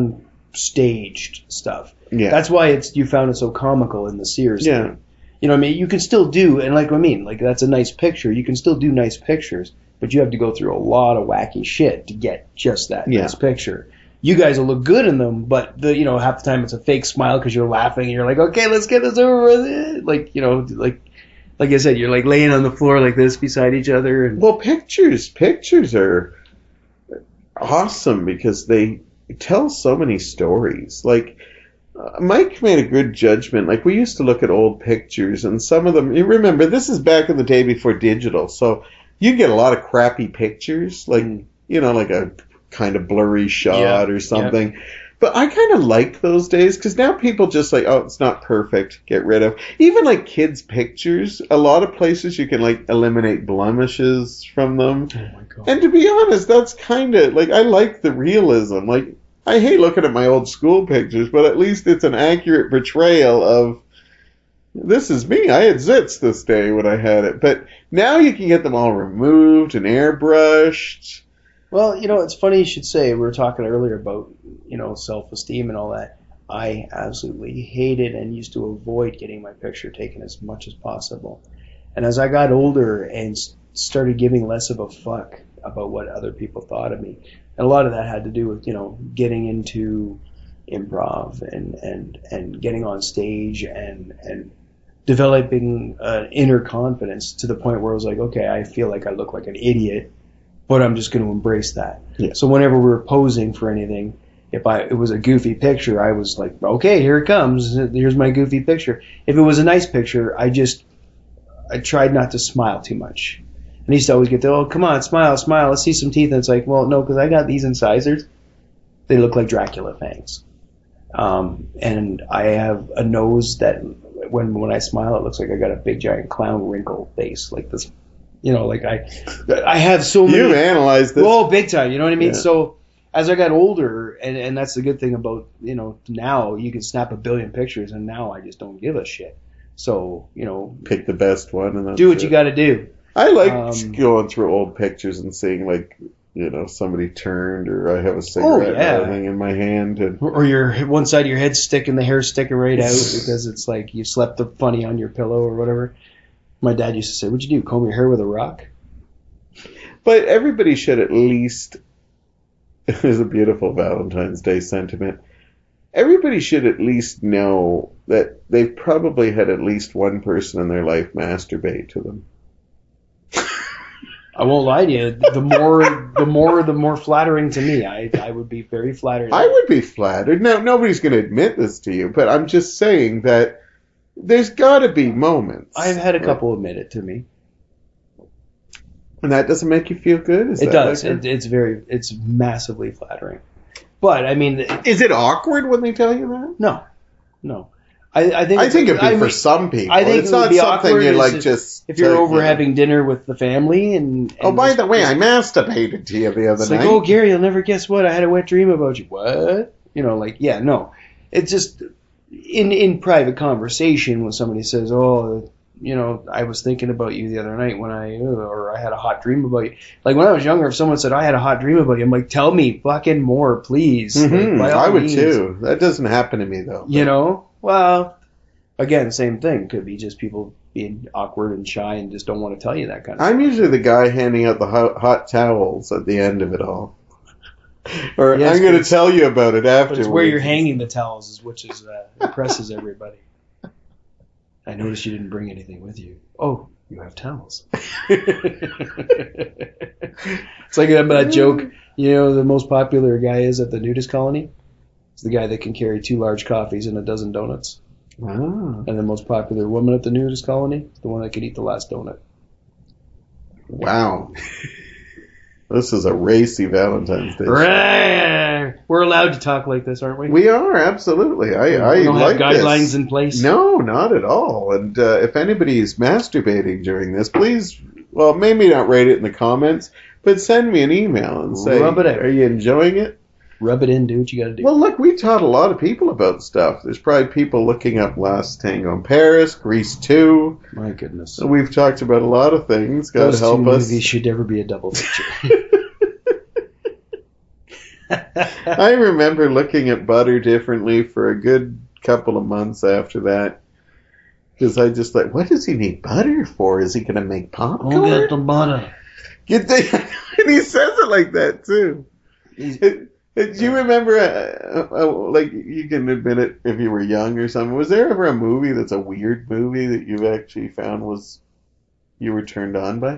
non-staged stuff. Yeah, That's why it's you found it so comical in the Sears Yeah. thing. You know what I mean? You can still do, and like I mean, like that's a nice picture. You can still do nice pictures, but you have to go through a lot of wacky shit to get just that Yeah. nice picture. You guys will look good in them, but the you know half the time it's a fake smile because you're laughing and you're like, okay, let's get this over with. Like you know, like like I said, you're like laying on the floor like this beside each other. And well, pictures pictures are awesome because they tell so many stories. Like. Uh, Mike made a good judgment. Like, we used to look at old pictures, and some of them, you remember, this is back in the day before digital, so you get a lot of crappy pictures, like, you know, like a kind of blurry shot Yeah, or something. But I kind of like those days, because now people just like, oh, it's not perfect, get rid of. Even, like, kids' pictures, a lot of places you can, like, eliminate blemishes from them. oh my god. And to be honest, that's kind of, like, I like the realism. Like, I hate looking at my old school pictures, but at least it's an accurate portrayal of, this is me. I had zits this day when I had it. But now you can get them all removed and airbrushed. Well, you know, it's funny you should say, we were talking earlier about, you know, self-esteem and all that. I absolutely hated and used to avoid getting my picture taken as much as possible. And as I got older and s- started giving less of a fuck about what other people thought of me, and a lot of that had to do with, you know, getting into improv and, and, and getting on stage and, and developing uh, inner confidence to the point where I was like, okay, I feel like I look like an idiot, but I'm just going to embrace that. Yeah. So whenever we were posing for anything, if I it was a goofy picture, I was like, okay, here it comes. Here's my goofy picture. If it was a nice picture, I just I tried not to smile too much. And he used to always get the, oh, come on, smile, smile, let's see some teeth. And it's like, well, no, because I got these incisors. They look like Dracula fangs. Um, and I have a nose that when when I smile, it looks like I got a big giant clown wrinkle face, like this. You know, like I, I have so many. You've analyzed this. Oh, big time. You know what I mean? Yeah. So as I got older, and, and that's the good thing about, you know, now you can snap a billion pictures, and now I just don't give a shit. So, you know, Pick the best one and that's do what it. you got to do. I like um, going through old pictures and seeing, like, you know, somebody turned, or I have a cigarette Oh, yeah. or anything in my hand. And Or your one side of your head sticking, the hair sticking right out because it's like you slept up funny on your pillow or whatever. My dad used to say, "What'd you do? Comb your hair with a rock?" But everybody should at least. There's a beautiful Valentine's Day sentiment. Everybody should at least know that they've probably had at least one person in their life masturbate to them. I won't lie to you. The more, the more, the more flattering to me. I, I would be very flattered. I would be flattered. Now, nobody's going to admit this to you, but I'm just saying that there's got to be moments. I've had a couple admit it to me. And that doesn't make you feel good? Is It that does. like It, it's very, it's massively flattering. But I mean, a- Is it awkward when they tell you that? no, no. I, I think I think it'd be I for mean, some people. I think it's it would not be something awkward you is like if- just. if you're take, over you know. having dinner with the family and, and Oh, by just- the way, just- I masturbated to you the other It's night. like, oh, Gary, you'll never guess what. I had a wet dream about you. What? You know, like, yeah, no. It's just in in private conversation when somebody says, oh, you know, I was thinking about you the other night when I, or I had a hot dream about you. Like, when I was younger, if someone said, I had a hot dream about you, I'm like, tell me fucking more, please. Mhm, Like, by all I would means. too. That doesn't happen to me, though. You know? Well, again, same thing. Could be just people being awkward and shy and just don't want to tell you that kind of I'm usually the guy handing out the hot, hot towels at the end of it all. Or Yes, I'm going but to it's- tell you about it But afterwards. it's where you're hanging the towels, is which is uh, impresses everybody. I noticed you didn't bring anything with you. Oh, you have towels. It's like that, that joke. You know, the most popular guy is at the nudist colony. It's the guy that can carry two large coffees and a dozen donuts. Ah. And the most popular woman at the nudist colony is the one that can eat the last donut. Wow. This is a racy Valentine's Day. We're allowed to talk like this, aren't we? We are, absolutely. I, I we don't like have guidelines this. in place. No, not at all. And uh, if anybody is masturbating during this, please, well, maybe not write it in the comments, but send me an email and say, Rub it out. are you enjoying it? Rub it in, do what you got to do. Well, look, we taught a lot of people about stuff. There's probably people looking up Last Tango in Paris, Grease two. My goodness. So we've talked about a lot of things. God Those help two us. movies should never be a double feature. I remember looking at butter differently for a good couple of months after that. Because I just like, what does he need butter for? Is he going to make popcorn? I'll get the butter. Get the- and he says it like that, too. It- it- do you remember, uh, uh, uh, like, you can admit it if you were young or something, was there ever a movie that's a weird movie that you've actually found was, you were turned on by?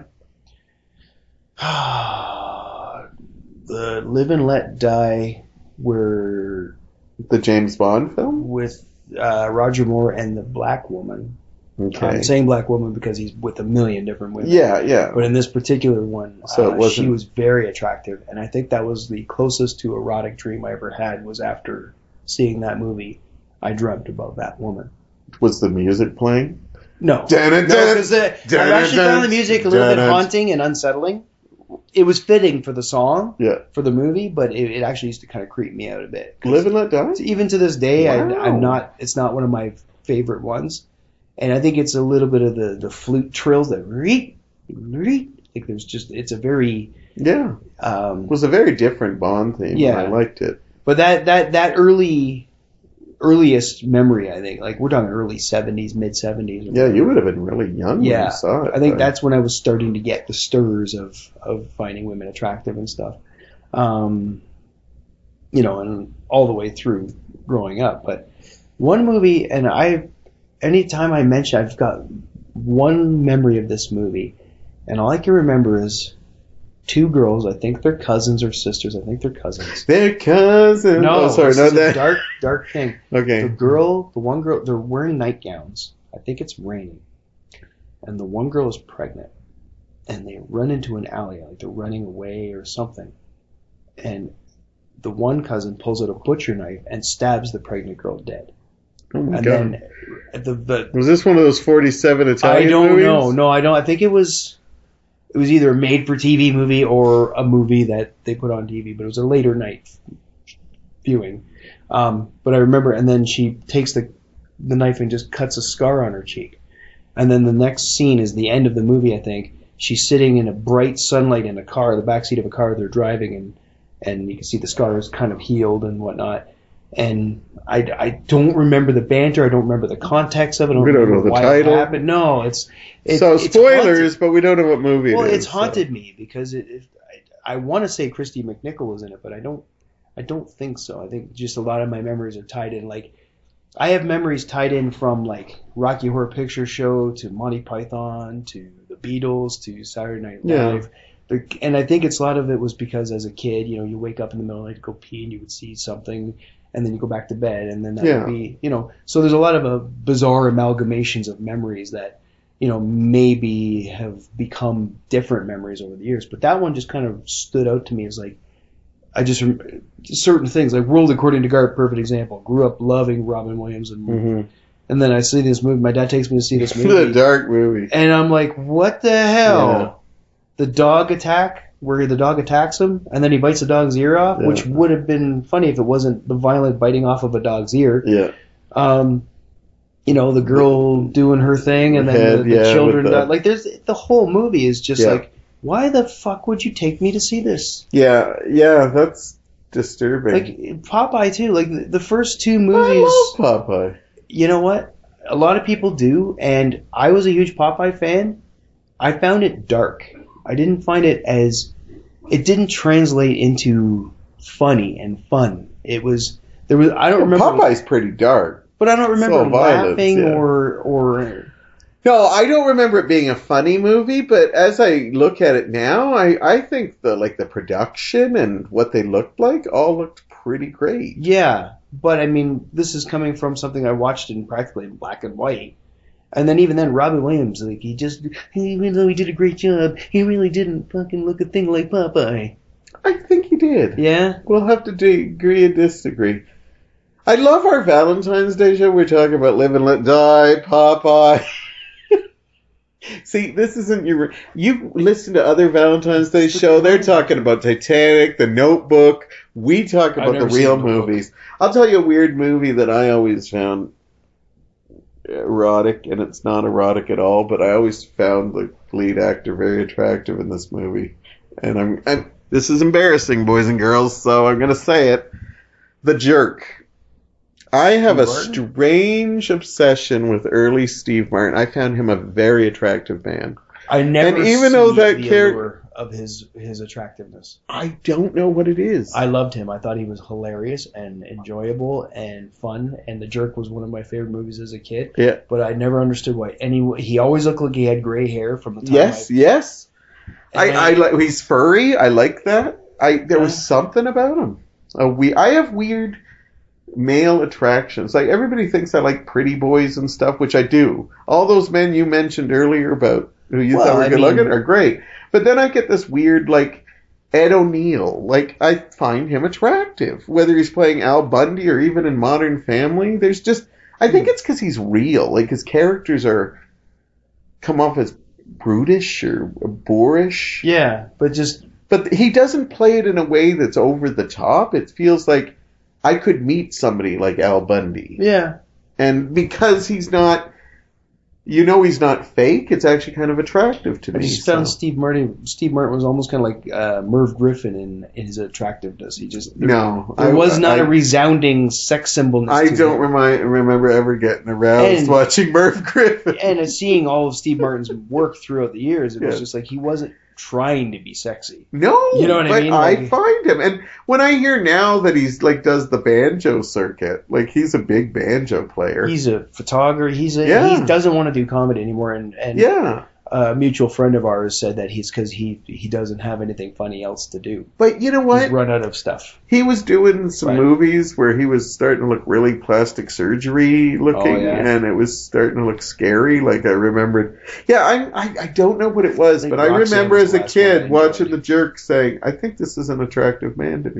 The Live and Let Die were The James Bond film? with uh, Roger Moore and the black woman. Okay. I'm saying black woman because he's with a million different women. Yeah, yeah. But in this particular one, So it uh, wasn't- she was very attractive. And I think that was the closest to erotic dream I ever had was after seeing that movie. I dreamt about that woman. Was the music playing? No. Dun, dun, No, dun, because I've dun, actually dun, found the music a little dun, bit dun. haunting and unsettling. It was fitting for the song, Yeah. for the movie, but it, it actually used to kind of creep me out a bit. 'Cause Live and Let Die? even to this day, Wow. I, I'm not. It's not one of my favorite ones, and I think it's a little bit of the, the flute trills that reet, reet. Like there's just it's a very. Yeah. Um, It was a very different Bond theme. Yeah. And I liked it. but that that that early, earliest memory, I think, like we're talking early seventies, mid seventies. Yeah, you would have been really young when Yeah, you saw it. I think but- that's when I was starting to get the stirs of, of finding women attractive and stuff. Um, you know, and all the way through growing up. But one movie, and I, anytime I mention, I've got one memory of this movie, and all I can remember is two girls. I think they're cousins or sisters. I think they're cousins. They're cousins. No, oh, sorry, this not is a that. dark, dark thing. The Okay. girl, the one girl, they're wearing nightgowns. I think it's raining. And the one girl is pregnant. And they run into an alley, like they're running away or something. And the one cousin pulls out a butcher knife and stabs the pregnant girl dead. Oh my And God. then the, the Was this one of those forty-seven Italian I don't movies? know. No, I don't. I think it was it was either a made-for-T V movie or a movie that they put on T V, but it was a later night viewing. Um, but I remember, and then she takes the the knife and just cuts a scar on her cheek. And then the next scene is the end of the movie, I think. She's sitting in a bright sunlight in a car, the backseat of a car they're driving, and and you can see the scar is kind of healed and whatnot. And I, I don't remember the banter. I don't remember the context of it. I don't We don't remember know the why title. It happened. No, it's it, So it's spoilers, haunted. but we don't know what movie Well, it is. it's haunted me because it, it, I, I want to say Christy McNichol was in it, but I don't. I don't think so. I think just a lot of my memories are tied in. Like I have memories tied in from like Rocky Horror Picture Show to Monty Python to the Beatles to Saturday Night Yeah. Live. But- And I think it's a lot of it was because as a kid, you know, you wake up in the middle of the night to go pee and you would see something and then you go back to bed and then that Yeah. would be, you know, so there's a lot of uh, bizarre amalgamations of memories that, you know, maybe have become different memories over the years. But that one just kind of stood out to me as like, I just, rem- certain things, like World According to Garp, perfect example. Grew up loving Robin Williams and Mm-hmm. and then I see this movie, my dad takes me to see this the movie. dark movie. And I'm like, what the hell? Yeah. The dog attack, where the dog attacks him, and then he bites the dog's ear off, Yeah. which would have been funny if it wasn't the violent biting off of a dog's ear. Yeah. Um, you know, the girl doing her thing, and then Head, the, the yeah, children with the- die. Like, there's the whole movie is just Yeah. like, why the fuck would you take me to see this? Yeah, yeah, that's disturbing. Like Popeye too. Like the, the first two I movies. love Popeye. You know what? A lot of people do, and I was a huge Popeye fan. I found it dark. I didn't find it as it didn't translate into funny and fun. It was there was I don't remember Popeye's pretty dark. but I don't remember all violence, laughing yeah. or or No, I don't remember it being a funny movie, but as I look at it now, I, I think the like the production and what they looked like all looked pretty great. yeah. But I mean, this is coming from something I watched in practically in black and white. And then even then, Robin Williams, like he just, he, even though he did a great job, he really didn't fucking look a thing like Popeye. I think he did. Yeah. We'll have to de- agree and disagree. I love our Valentine's Day show. We're talking about Live and Let Die, Popeye. See, this isn't your... You listen to other Valentine's Day show, they're talking about Titanic, The Notebook. We talk about the never seen real The Notebook. movies. I'll tell you a weird movie that I always found erotic, and it's not erotic at all, but I always found the lead actor very attractive in this movie. And I'm, I'm this is embarrassing, boys and girls, so I'm going to say it. The Jerk. I have a Steve Martin? strange obsession with early Steve Martin. I found him a very attractive man. I never And even though see that the char- allure of his his attractiveness. I don't know what it is. I loved him. I thought he was hilarious and enjoyable and fun. And The Jerk was one of my favorite movies as a kid. yeah. But I never understood why any. He always looked like he had gray hair from the time. Yes, I, yes. I, and I like he's furry. I like that. I there was Yeah. something about him. A we I have weird male attractions. Like everybody thinks I like pretty boys and stuff, which I do. All those men you mentioned earlier about who you Well, thought were I good mean- looking are great. But then I get this weird like Ed O'Neill. Like I find him attractive, whether he's playing Al Bundy or even in Modern Family. There's just I think it's because he's real. Like his characters are come off as brutish or boorish. Yeah, but just But he doesn't play it in a way that's over the top. It feels like I could meet somebody like Al Bundy. yeah. And because he's not, you know he's not fake, it's actually kind of attractive to I me. just found so. Steve Martin. Steve Martin was almost kind of like uh, Merv Griffin in, in his attractiveness. He just there, No. there I- was not I- a resounding sex symbol. I don't remi- remember ever getting aroused And- watching Merv Griffin. And uh, seeing all of Steve Martin's work throughout the years, it was Yeah. just like he wasn't trying to be sexy. No, You know what I but mean? I Like- find him, and when I hear now that he's like does the banjo circuit, like he's a big banjo player. He's a photographer. He's a, Yeah. he doesn't want to do comedy anymore. And, and yeah, a mutual friend of ours said that he's because he he doesn't have anything funny else to do. but you know what? He's run out of stuff. He was doing some Right. movies where he was starting to look really plastic surgery looking, Oh, yeah. and it was starting to look scary. Like I remembered, yeah, I I, I don't know what it was, I think but I Roxanne remember was as the a last one I kid enjoyed. watching The Jerk saying, "I think this is an attractive man to me."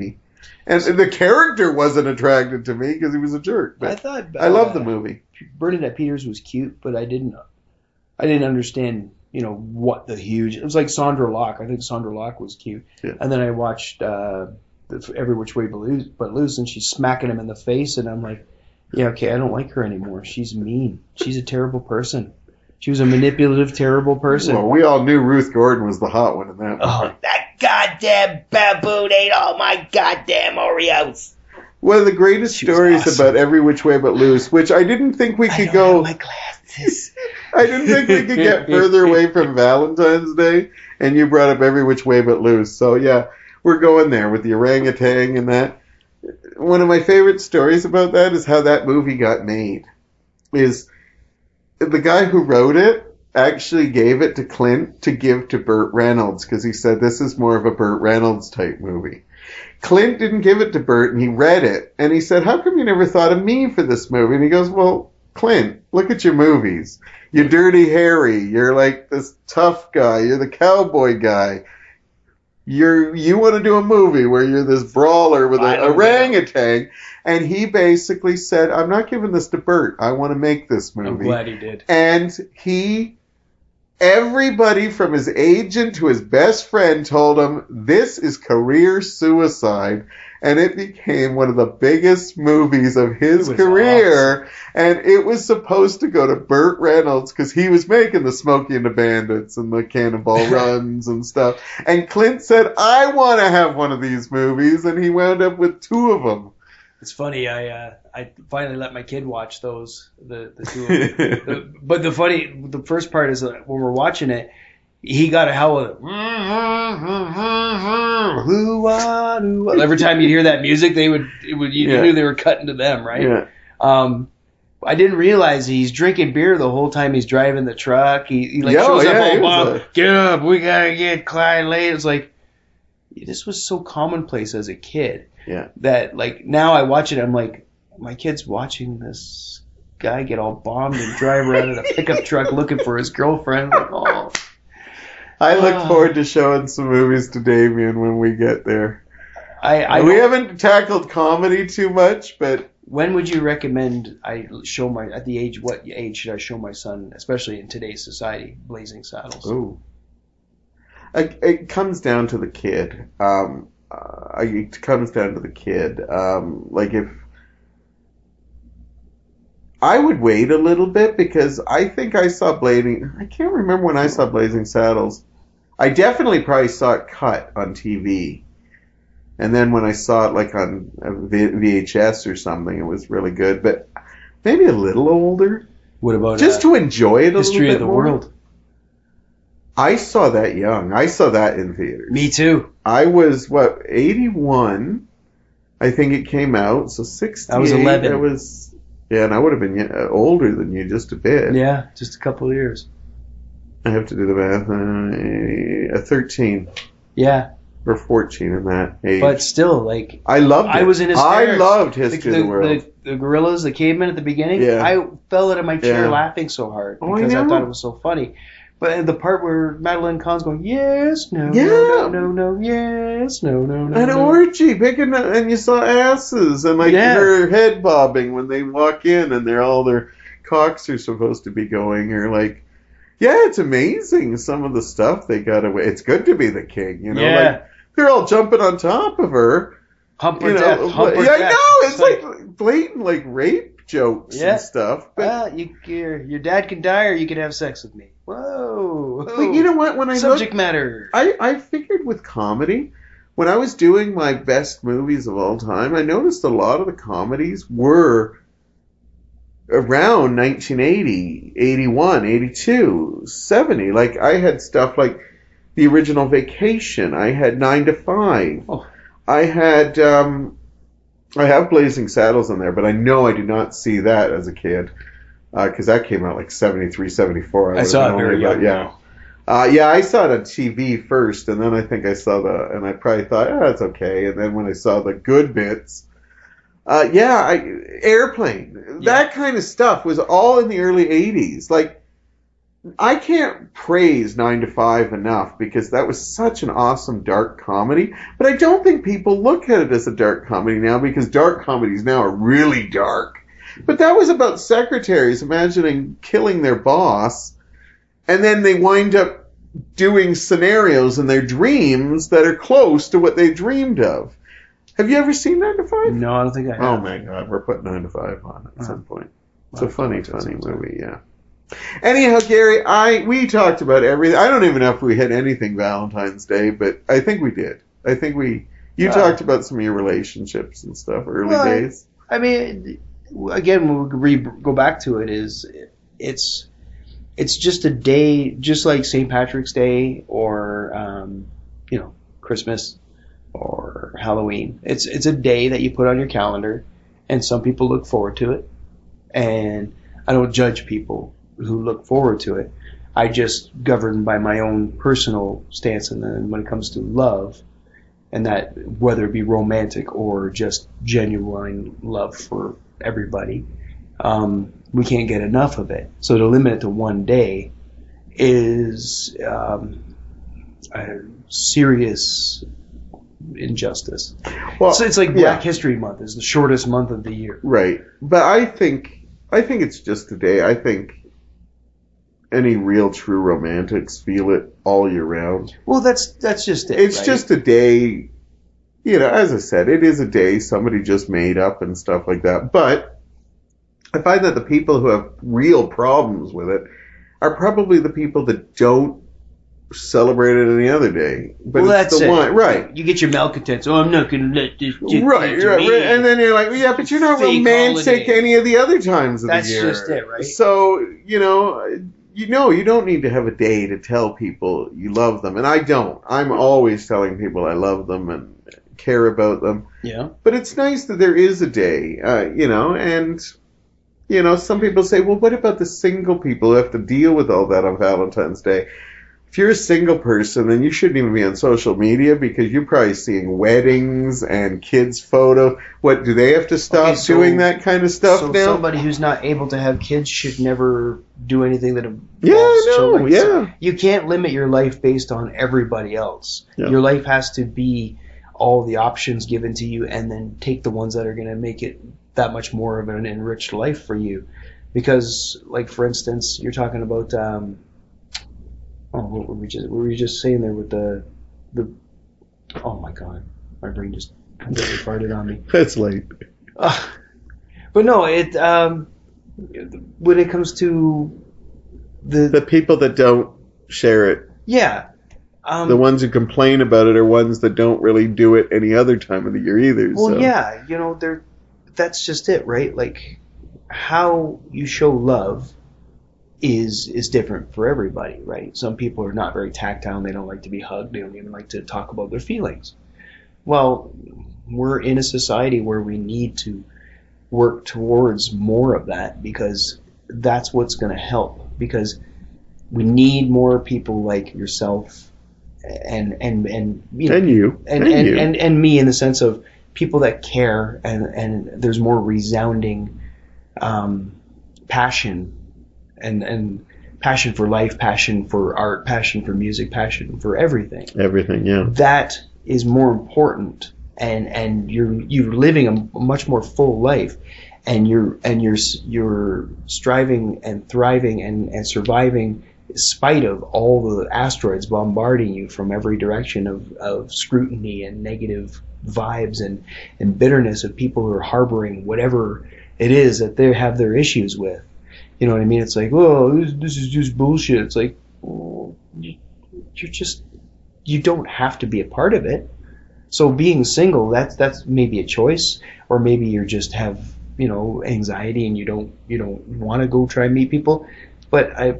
And the character wasn't attracted to me because he was a jerk. But I thought I love uh, the movie. Bernadette Peters was cute, but I didn't. I didn't understand, you know, what the huge. It was like Sandra Locke. I think Sandra Locke was cute. Yeah. And then I watched uh, the Every Which Way But Loose, but Loose, and she's smacking him in the face, and I'm like, yeah, okay, I don't like her anymore. She's mean. She's a terrible person. She was a manipulative, terrible person. Well, we all knew Ruth Gordon was the hot one in that Oh, movie. that goddamn baboon ate all my goddamn Oreos. One of the greatest She was stories awesome. about Every Which Way But Loose, which I didn't think we I could don't go. have my glasses. I didn't think we could get further away from Valentine's Day, and you brought up Every Which Way But Loose. So yeah, we're going there with the orangutan and that. One of my favorite stories about that is how that movie got made. Is the guy who wrote it actually gave it to Clint to give to Burt Reynolds because he said this is more of a Burt Reynolds type movie. Clint didn't give it to Burt, and he read it, and he said, how come you never thought of me for this movie? And he goes, well, Clint, look at your movies. You're Dirty Harry. You're like this tough guy. You're the cowboy guy. You're you want to do a movie where you're this brawler with I an don't orangutan. And he basically said, I'm not giving this to Burt. I want to make this movie. I'm glad he did. And he, everybody from his agent to his best friend told him, this is career suicide. And it became one of the biggest movies of his It was career. And it was supposed to go to Burt Reynolds because he was making the Smokey and the Bandits and the Cannonball Runs and stuff. And Clint said, I want to have one of these movies. And he wound up with two of them. It's funny. I uh, I finally let my kid watch those. The the two. Of them. the, but the funny, the first part is that when we're watching it, he got a howl of every time you hear that music. They would it would you Yeah. knew they were cutting to them, right? Yeah. Um, I didn't realize he's drinking beer the whole time he's driving the truck. He, he like Yeah, shows yeah, up he all was Bob, a- get up, we gotta get Clyde late. It's like this was so commonplace as a kid. Yeah. That like now I watch it, I'm like, my kid's watching this guy get all bombed and drive around in a pickup truck looking for his girlfriend. Like, oh, I look Ah. forward to showing some movies to Damien when we get there. I, I we don't- haven't tackled comedy too much, but When would you recommend I show my at the age? What age should I show my son, especially in today's society, Blazing Saddles? oh, it, it comes down to the kid. Um, uh, it comes down to the kid. Um, like if I would wait a little bit because I think I saw Blazing. I can't remember when I saw Blazing Saddles. I definitely probably saw it cut on T V. And then when I saw it like on a V- VHS or something, it was really good. But maybe a little older, What about just uh, to enjoy it a History little of bit the more. World? I saw that young. I saw that in theaters. Me too. I was what eighty-one, I think it came out. So sixty-eight. I was eleven. I was yeah, and I would have been uh, older than you just a bit. Yeah, just a couple of years. I have to do the math. Uh, thirteen Yeah, or fourteen in that age. but still, like I loved it. I was in I hysterics. loved the, History the, of the World. the, the gorillas, the cavemen at the beginning. Yeah. I fell out of my chair Yeah. laughing so hard Oh, I because I, know. thought it was so funny. But the part where Madeline Kahn's going, yes, no, Yeah. no, no, no, no, yes, no, no, no, An no. orgy, picking up, and you saw asses and like Yeah. her head bobbing when they walk in, and they're all their cocks are supposed to be going, or like, yeah, it's amazing some of the stuff they got away. It's good to be the king, you know, Yeah. like they're all jumping on top of her, Hump or you know. death, hump or yeah, I death. know it's like blatant like rape jokes Yeah. and stuff, but. Well, you, your, your dad can die or you can have sex with me. Whoa. but you know what? When I Subject look, matter. I, I figured with comedy, when I was doing my best movies of all time, I noticed a lot of the comedies were around nineteen eighty, eighty-one, eighty-two, seventy. Like, I had stuff like the original Vacation. I had Nine to Five. Oh. I had, um, I have Blazing Saddles in there, but I know I did not see that as a kid. Because that came out like seventy-three, seventy-four. I would've saw been it very older, but young. yeah. Uh, yeah, I saw it on T V first, and then I think I saw the, and I probably thought, oh, that's okay. And then when I saw the good bits, uh, yeah, I, Airplane, Yeah. that kind of stuff was all in the early eighties. Like, I can't praise nine to five enough because that was such an awesome dark comedy. But I don't think people look at it as a dark comedy now because dark comedies now are really dark. But that was about secretaries imagining killing their boss, and then they wind up doing scenarios in their dreams that are close to what they dreamed of. Have you ever seen nine to five? No, I don't think I have. Oh my God, we're putting nine to five on at Oh. some point. It's Well, a funny, that's funny awesome. movie, yeah. Anyhow, Gary, I we talked about everything. I don't even know if we hit anything Valentine's Day, but I think we did. I think we. You Well- talked about some of your relationships and stuff, early Well, I- days. I mean, again, when we re- go back to it, is it's it's just a day, just like Saint Patrick's Day or um, you know Christmas or Halloween. It's it's a day that you put on your calendar, and some people look forward to it. And I don't judge people who look forward to it. I just govern by my own personal stance, and then when it comes to love, and that whether it be romantic or just genuine love for everybody, um, we can't get enough of it. So to limit it to one day is um, a serious injustice. Well, So it's like yeah. Black History Month is the shortest month of the year. Right. But I think I think it's just a day. I think any real true romantics feel it all year round. Well, that's that's just it. It's right? just a day, you know, as I said, it is a day somebody just made up and stuff like that. But I find that the people who have real problems with it are probably the people that don't celebrate it any other day. But well, it's that's the it. one, right. You get your malcontents. Oh, I'm not going to let this get Right, to right, me. right. And then you're like, yeah, but you're not Fake romantic holiday. any of the other times of That's the year. just it, right? So, you know, you know, you don't need to have a day to tell people you love them. And I don't. I'm always telling people I love them and care about them. Yeah. But it's nice that there is a day, uh, you know, and, you know, some people say, well, what about the single people who have to deal with all that on Valentine's Day? If you're a single person, then you shouldn't even be on social media because you're probably seeing weddings and kids' photos. What, do they have to stop Okay, so- doing that kind of stuff so now? somebody who's not able to have kids should never do anything that involves Yeah, no, children. yeah. So you can't limit your life based on everybody else. Yeah. Your life has to be all the options given to you, and then take the ones that are going to make it that much more of an enriched life for you. Because, like for instance, you're talking about um, oh, what were we just what were we just saying there with the the oh my god, my brain just completely farted on me. That's late. Uh, but no, it um, when it comes to the, The people that don't share it, yeah, um, the ones who complain about it are ones that don't really do it any other time of the year either. well, so. yeah, you know, they're that's just it, right? Like how you show love is is different for everybody, right? Some people are not very tactile; they don't like to be hugged. They don't even like to talk about their feelings. Well, we're in a society where we need to work towards more of that because that's what's going to help. Because we need more people like yourself and and and you know, And you. and and, and, you. and and me in the sense of people that care and and there's more resounding um, passion and and passion for life, passion for art, passion for music, passion for everything. Everything, yeah. That is more important, and and you're you're living a much more full life, and you're and you're you're striving and thriving and, and surviving in spite of all the asteroids bombarding you from every direction of, of scrutiny and negative vibes and, and bitterness of people who are harboring whatever it is that they have their issues with. You know what I mean? It's like, oh, this, this is just bullshit. It's like, well, you, you're just, you don't have to be a part of it. So being single, that's that's maybe a choice, or maybe you just have, you know, anxiety and you don't you don't want to go try and meet people. But I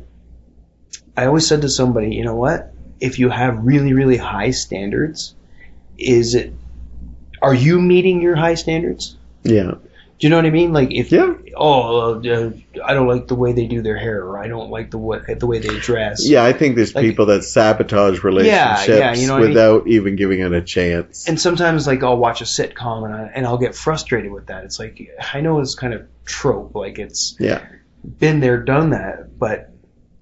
I always said to somebody, you know what? If you have really really high standards, is it are you meeting your high standards? Yeah. Do you know what I mean? Like if Yeah. oh uh, I don't like the way they do their hair, or I don't like the way the way they dress. Yeah, I think there's Like- people that sabotage relationships yeah, you know what I mean? without even giving it a chance. And sometimes, like, I'll watch a sitcom and, I, and I'll get frustrated with that. It's like, I know it's kind of trope, like it's Yeah. been there, done that, but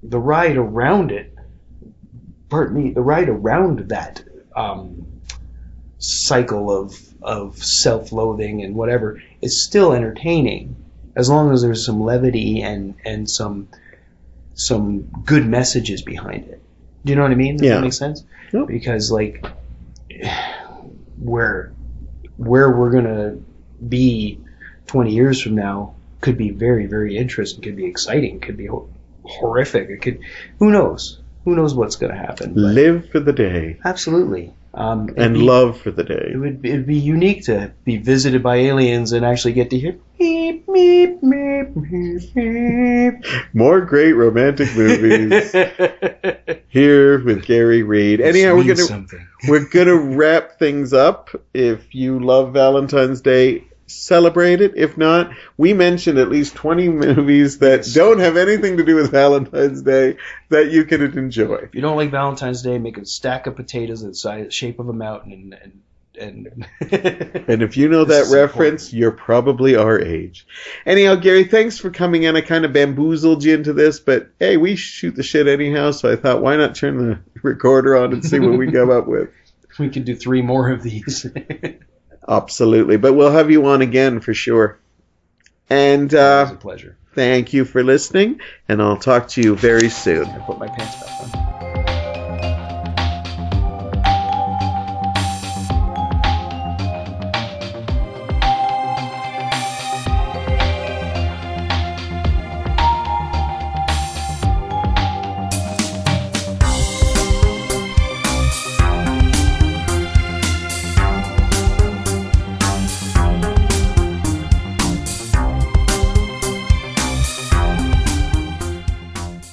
the ride around it, pardon me, the ride around that um, cycle of of self-loathing and whatever is still entertaining, as long as there's some levity and and some some good messages behind it. Do you know what I mean? Does Yeah. that make sense? Yep. Because like where where we're gonna be twenty years from now could be very, very interesting, could be exciting, could be ho- horrific. It could, who knows? Who knows what's going to happen? But Live for the day absolutely. Um, it'd and be- love for the It day. would it'd be unique to be visited by aliens and actually get to hear beep, beep, beep, beep, beep. More great romantic movies here with Gary Reed. Anyhow, we're Means gonna something. we're gonna wrap things up. If you love Valentine's Day, celebrate it. If not, we mentioned at least twenty movies that don't have anything to do with Valentine's Day that you can enjoy. If you don't like Valentine's Day, make a stack of potatoes the size shape of a mountain and and. and And if you know that This is reference, you're probably our age. Anyhow, Gary, thanks for coming in. I kind of bamboozled you into this, but hey, we shoot the shit anyhow, so I thought, why not turn the recorder on and see what we come up with? we can do three more of these. Absolutely. But we'll have you on again for sure. And It was uh, a pleasure. thank you for listening, and I'll talk to you very soon. I put my pants back on.